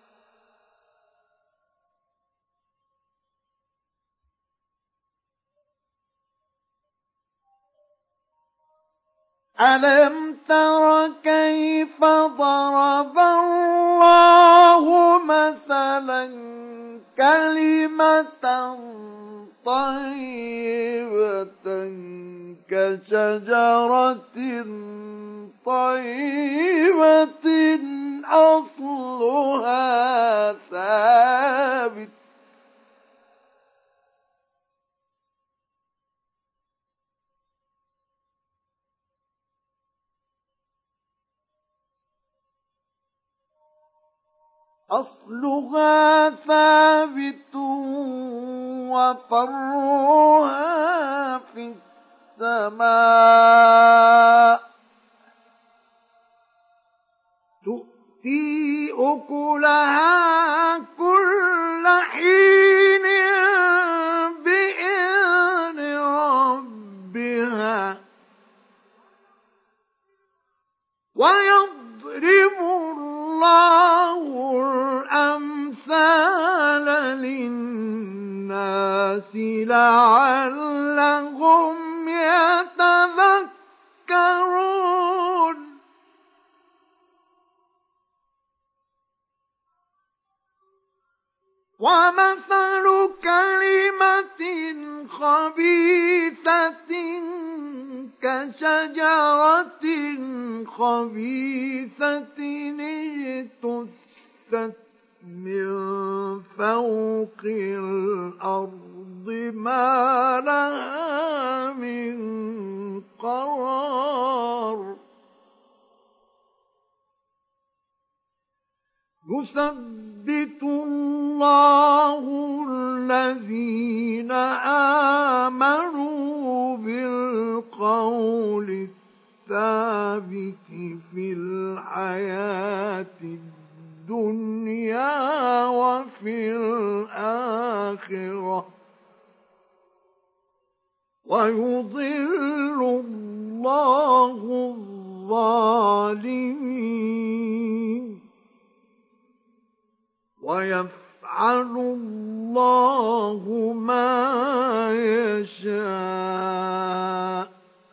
ألم تر كيف ضرب الله مثلا كلمة طيبة كشجرة طيبة أصلها ثابت وفرعها في السماء تؤتي أكلها كل حين بإذن ربها ويضرب الله الأمثال للناس لعلهم يتذكرون. ومثل كلمة خبيثة كشجرة خبيثة اجتثت من فوق الأرض ما لها من قرار. يثبت الله الذين آمنوا بالقول الثابت في الحياة الدنيا وفي الآخرة ويضل الله الظالمين ويفعل الله ما يشاء.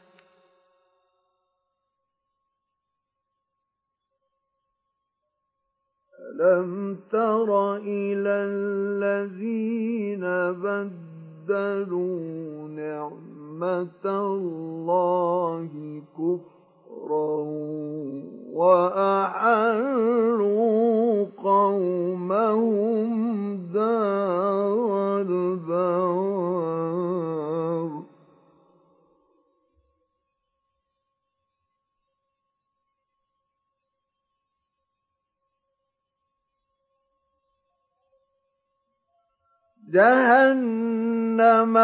ألم تر إلى الذين بدلوا نعمة الله كفرا وأحلوا قومهم دار البوار. جهنم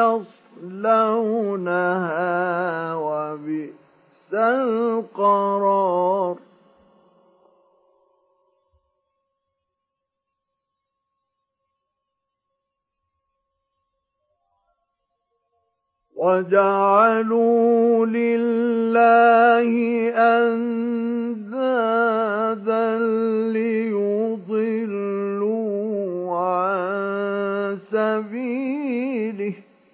يصلونها وبئس القرار. وجعلوا لله أندادا ليضلوا عن سبيله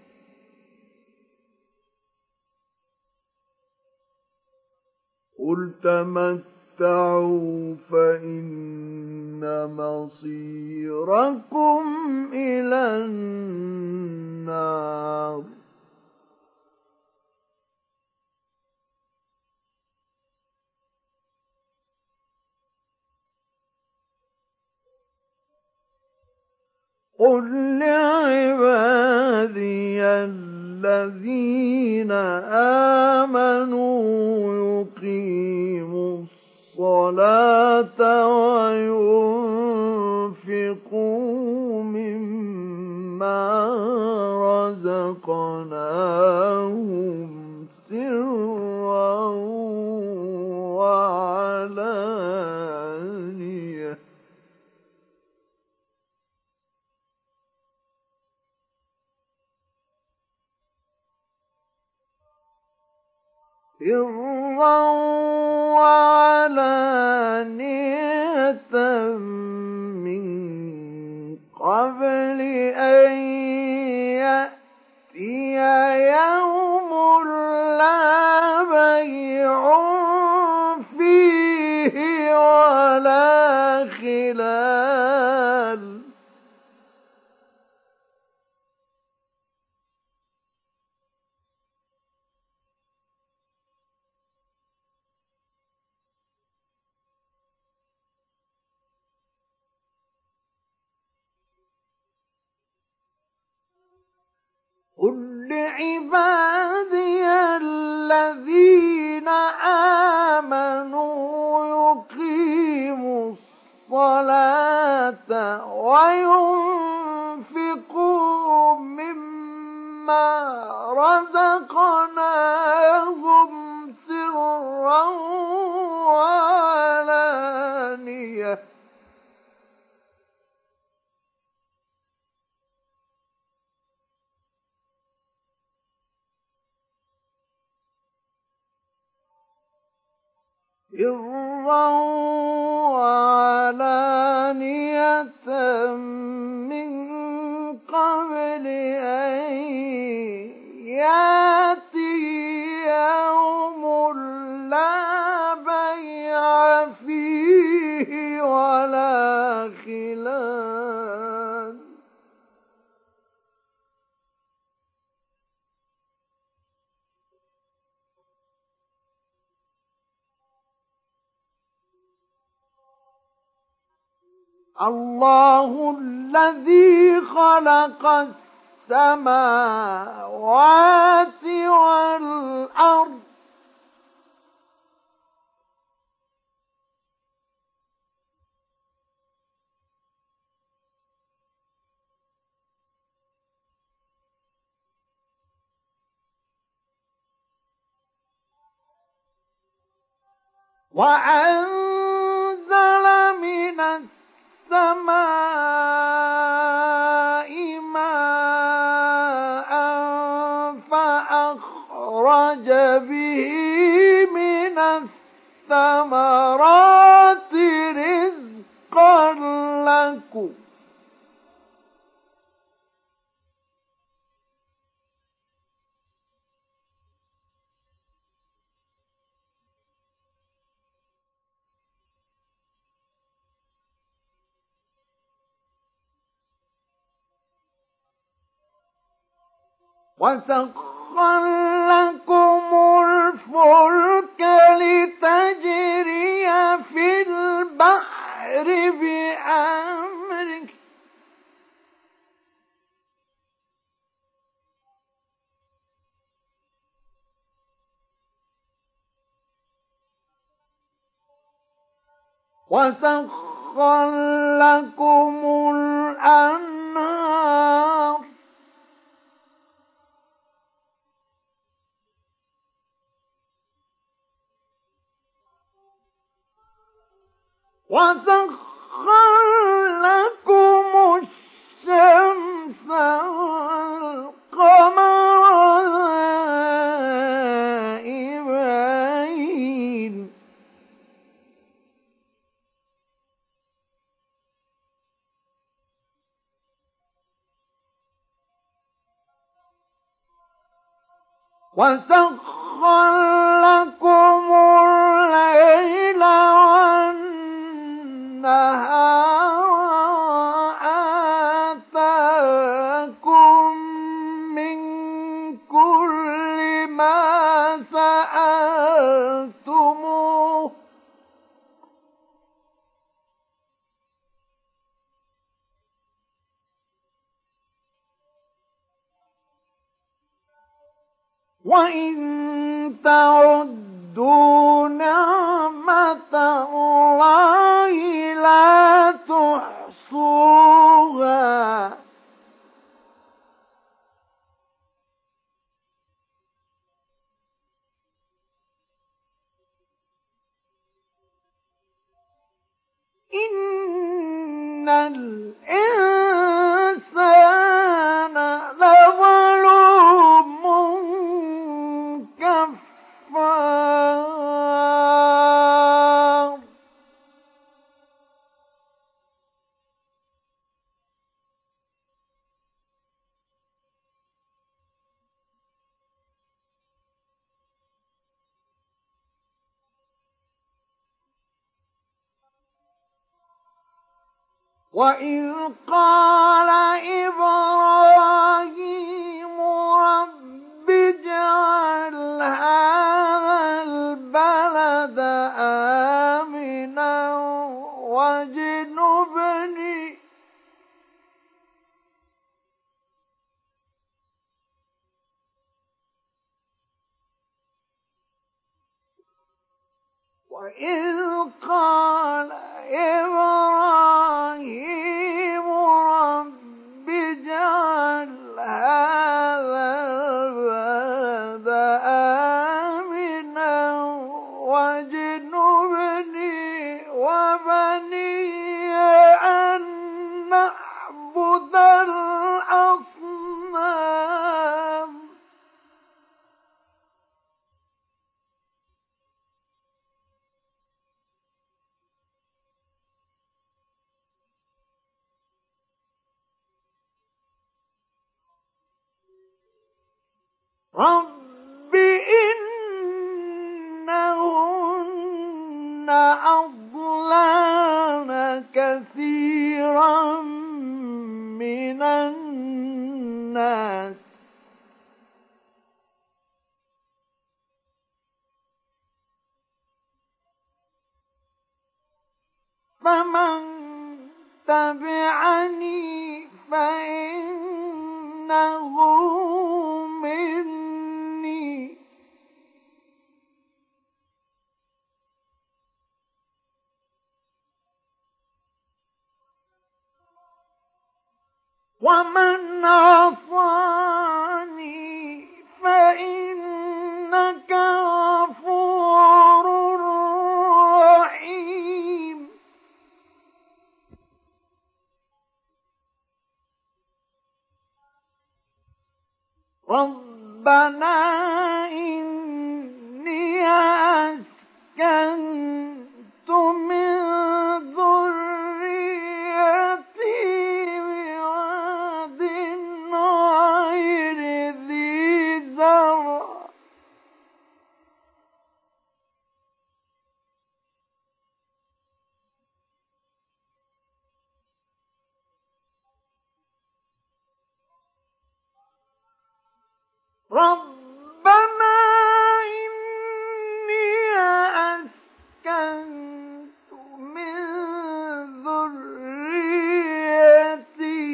قل تمتعوا فإن مصيركم إلى النار. قل لعبادي الذين آمنوا يقيموا الصلاة وينفقوا مما رزقناهم سرا وعلانية من قبل أن يأتي يوم لا بيع فيه ولا خلال قل لعبادي الذين آمنوا يقيموا الصلاة وينفقوا مما رزقناهم سرا وعلانية سرا وعلانية من قبل أن يأتي يوم لا بيع فيه ولا خلال الله الذي خلق السماوات والأرض وأنزل من السماء ماء فأخرج به من الثمرات رزقا لكم وسخر لكم الفلك لتجري في البحر بأمره وسخر لكم الأنهار وسخر لكم الشمس والقمر دائبين وسخر لكم الليل والنهار وآتاكم من كل ما سألتموه وإن تعدوا نعمة الله لا تحصوها إن الإنسان لظلوم كفار وإذ قال إبراهيم رب اجعل هذا البلد آمنا واجنبني وإذ قال إبراهيم رب اجعل هذا البلد آمنا واجنبني وبني أن نعبد الأصنام رب إنهن أضللن كثيرا من الناس فمن تبعني فإنه مني ومن عصاني فإنك غفور رحيم ربنا إني أسكنت من ذريتي بواد غير ذي زرع ربنا إني أسكنت من ذريتي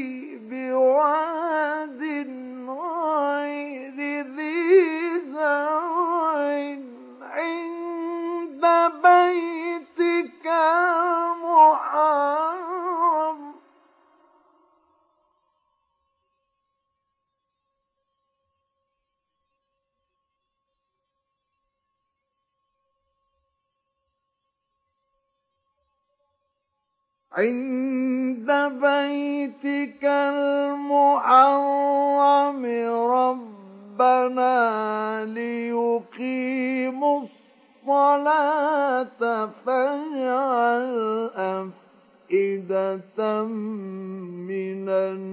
بواد غير ذي زرع عند بيتك المحرم ربنا ليقيموا الصلاة فاجعل أفئدة من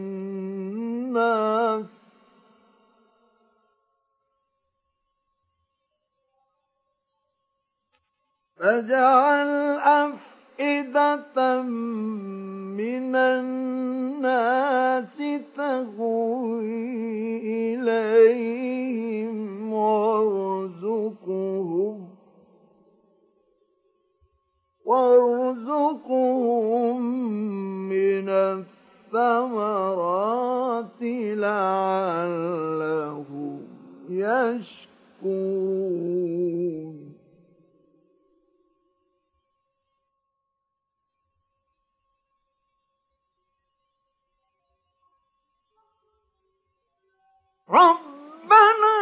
الناس تهوي إليهم وارزقهم من الثمرات لعلهم يشكرون
ربنا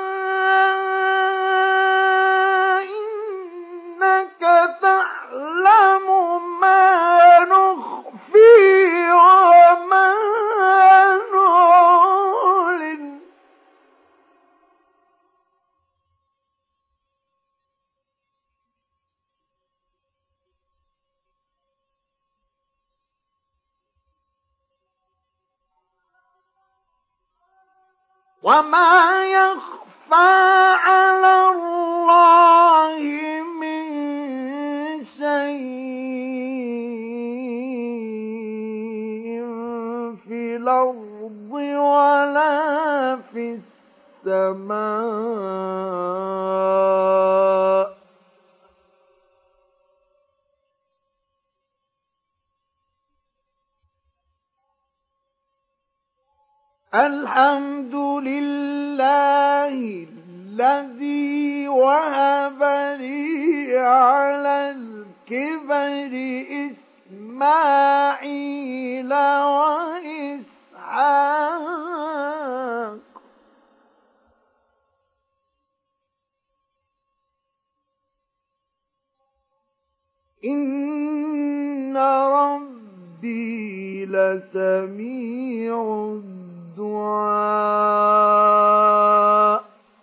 إنك تعلم ما نخفي وما نعلن وما يخفى على الله من شيء في الأرض ولا في السماء الحمد لله الذي وهب لي على الكبر إسماعيل وإسحاق إن ربي لسميع الدعاء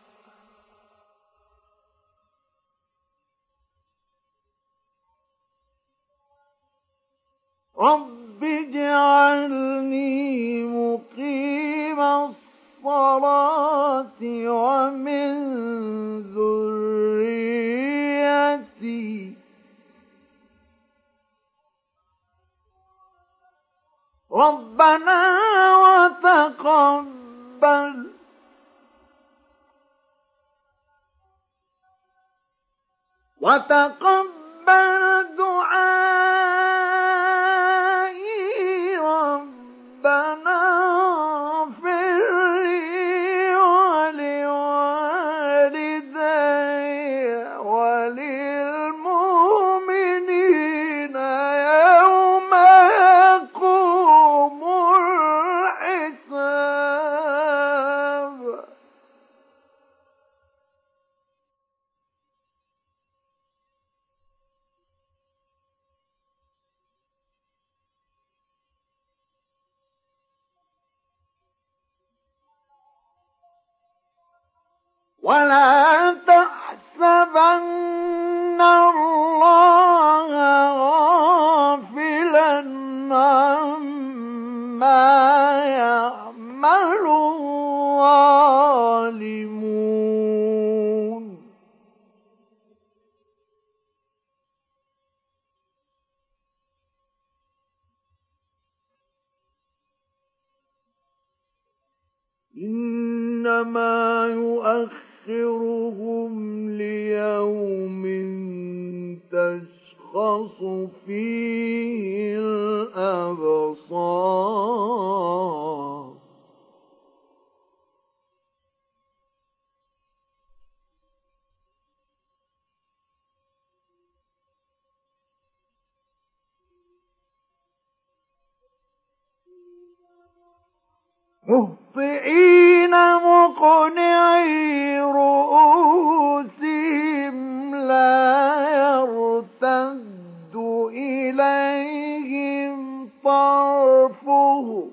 رب اجعلني مقيم الصلاة ومن ذريتي ربنا وتقبل دعائي ربنا اغفر لي ولوالدي وللمؤمنين يوم يقوم الحساب ولا تحسبن الله غافلا عما يعمل الظالمون إنما يؤخرهم ليوم تشخص فيه الأبصار مهطعين مقنعي رؤوسهم لا يرتد إليهم طرفهم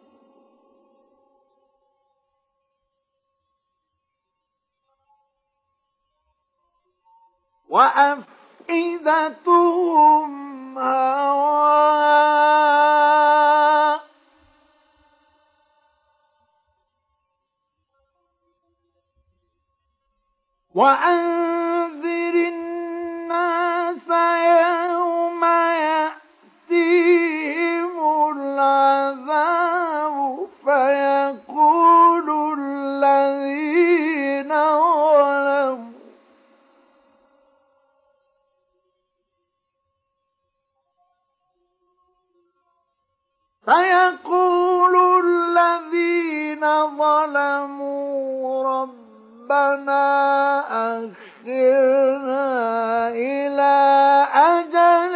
وأفئدتهم هواء وأنذر الناس يوم يأتيهم العذاب فيقول الذين ظلموا ربنا أخرنا إلى أجل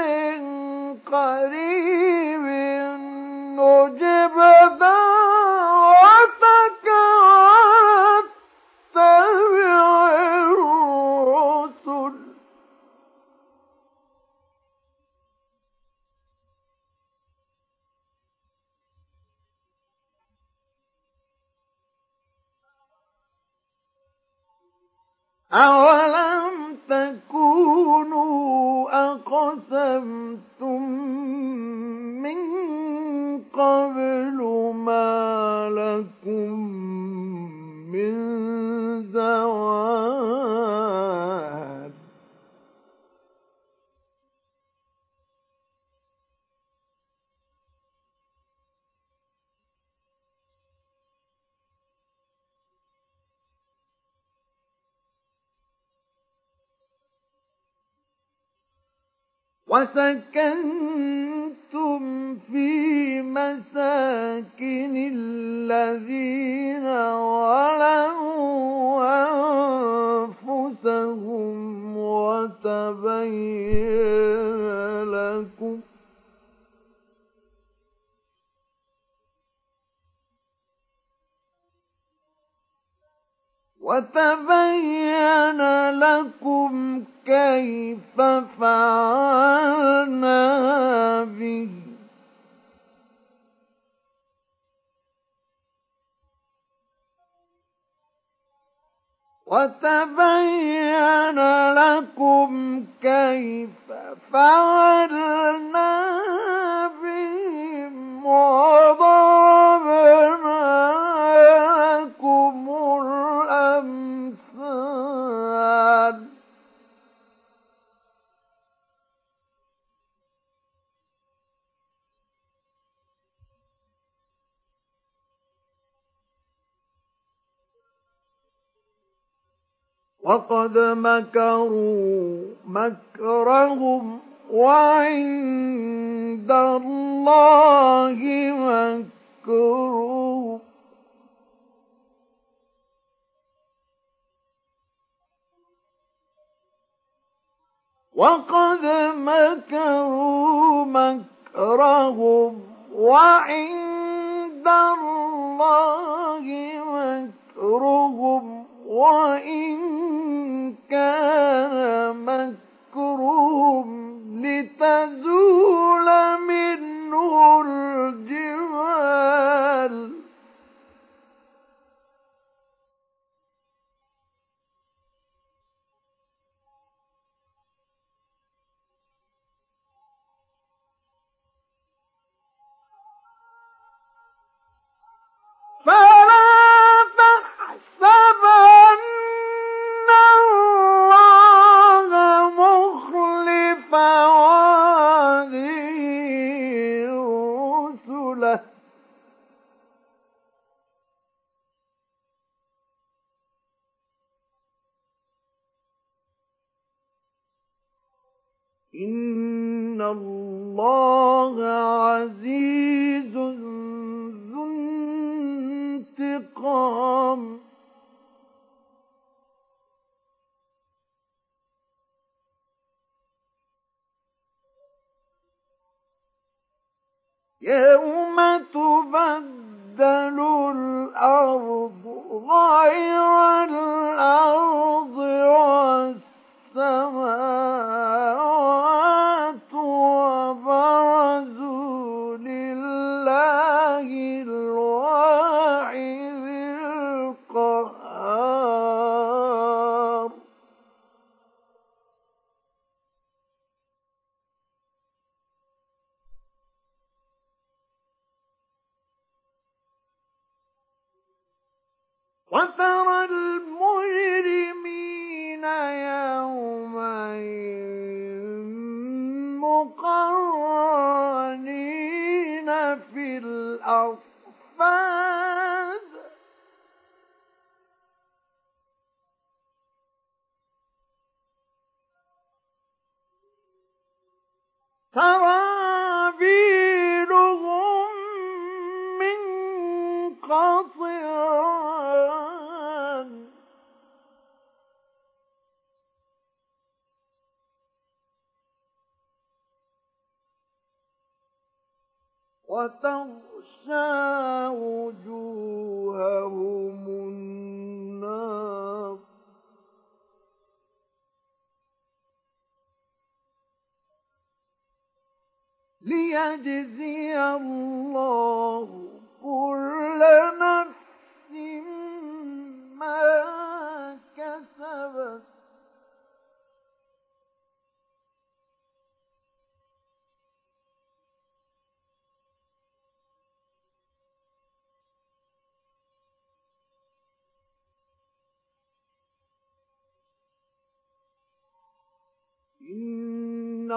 قريب نجب دعوتك أولم تكونوا أقسمتم من قبل ما لكم من زوال وسكنتم في مساكن الذين ظلموا أنفسهم وتبين لكم كيف فعلنا به بهم وضربنا لكم الأمثال وقد مكروا مكرهم وعند الله مكرهم وقد مكروا مكرهم وعند الله مكرهم وإن كان مكرهم لتزول منه الجبال فلا تحسبن الله مخلف وعده رسله إن الله عزيز ذو انتقام يوم تبدل الأرض غير الأرض والسماوات وبرزوا لله الواحد القهار وترى المجرمين يومئذ مقرنين في الأصفاد سرابيلهم من قطران وتغشى وجوههم النار ليجزي الله كل نفس ما كسبت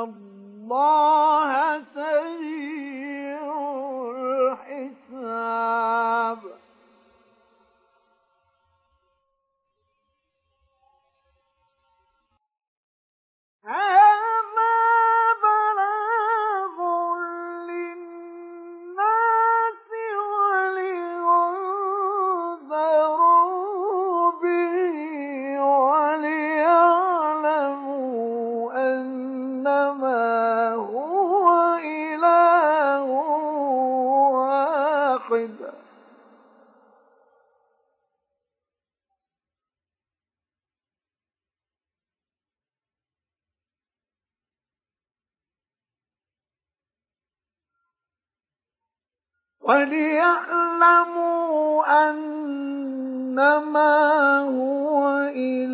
الله سريع الحساب هذا بلاغ للناس ولينذروا به وليعلموا أنما هو إله واحد وليعلموا أنما هو إله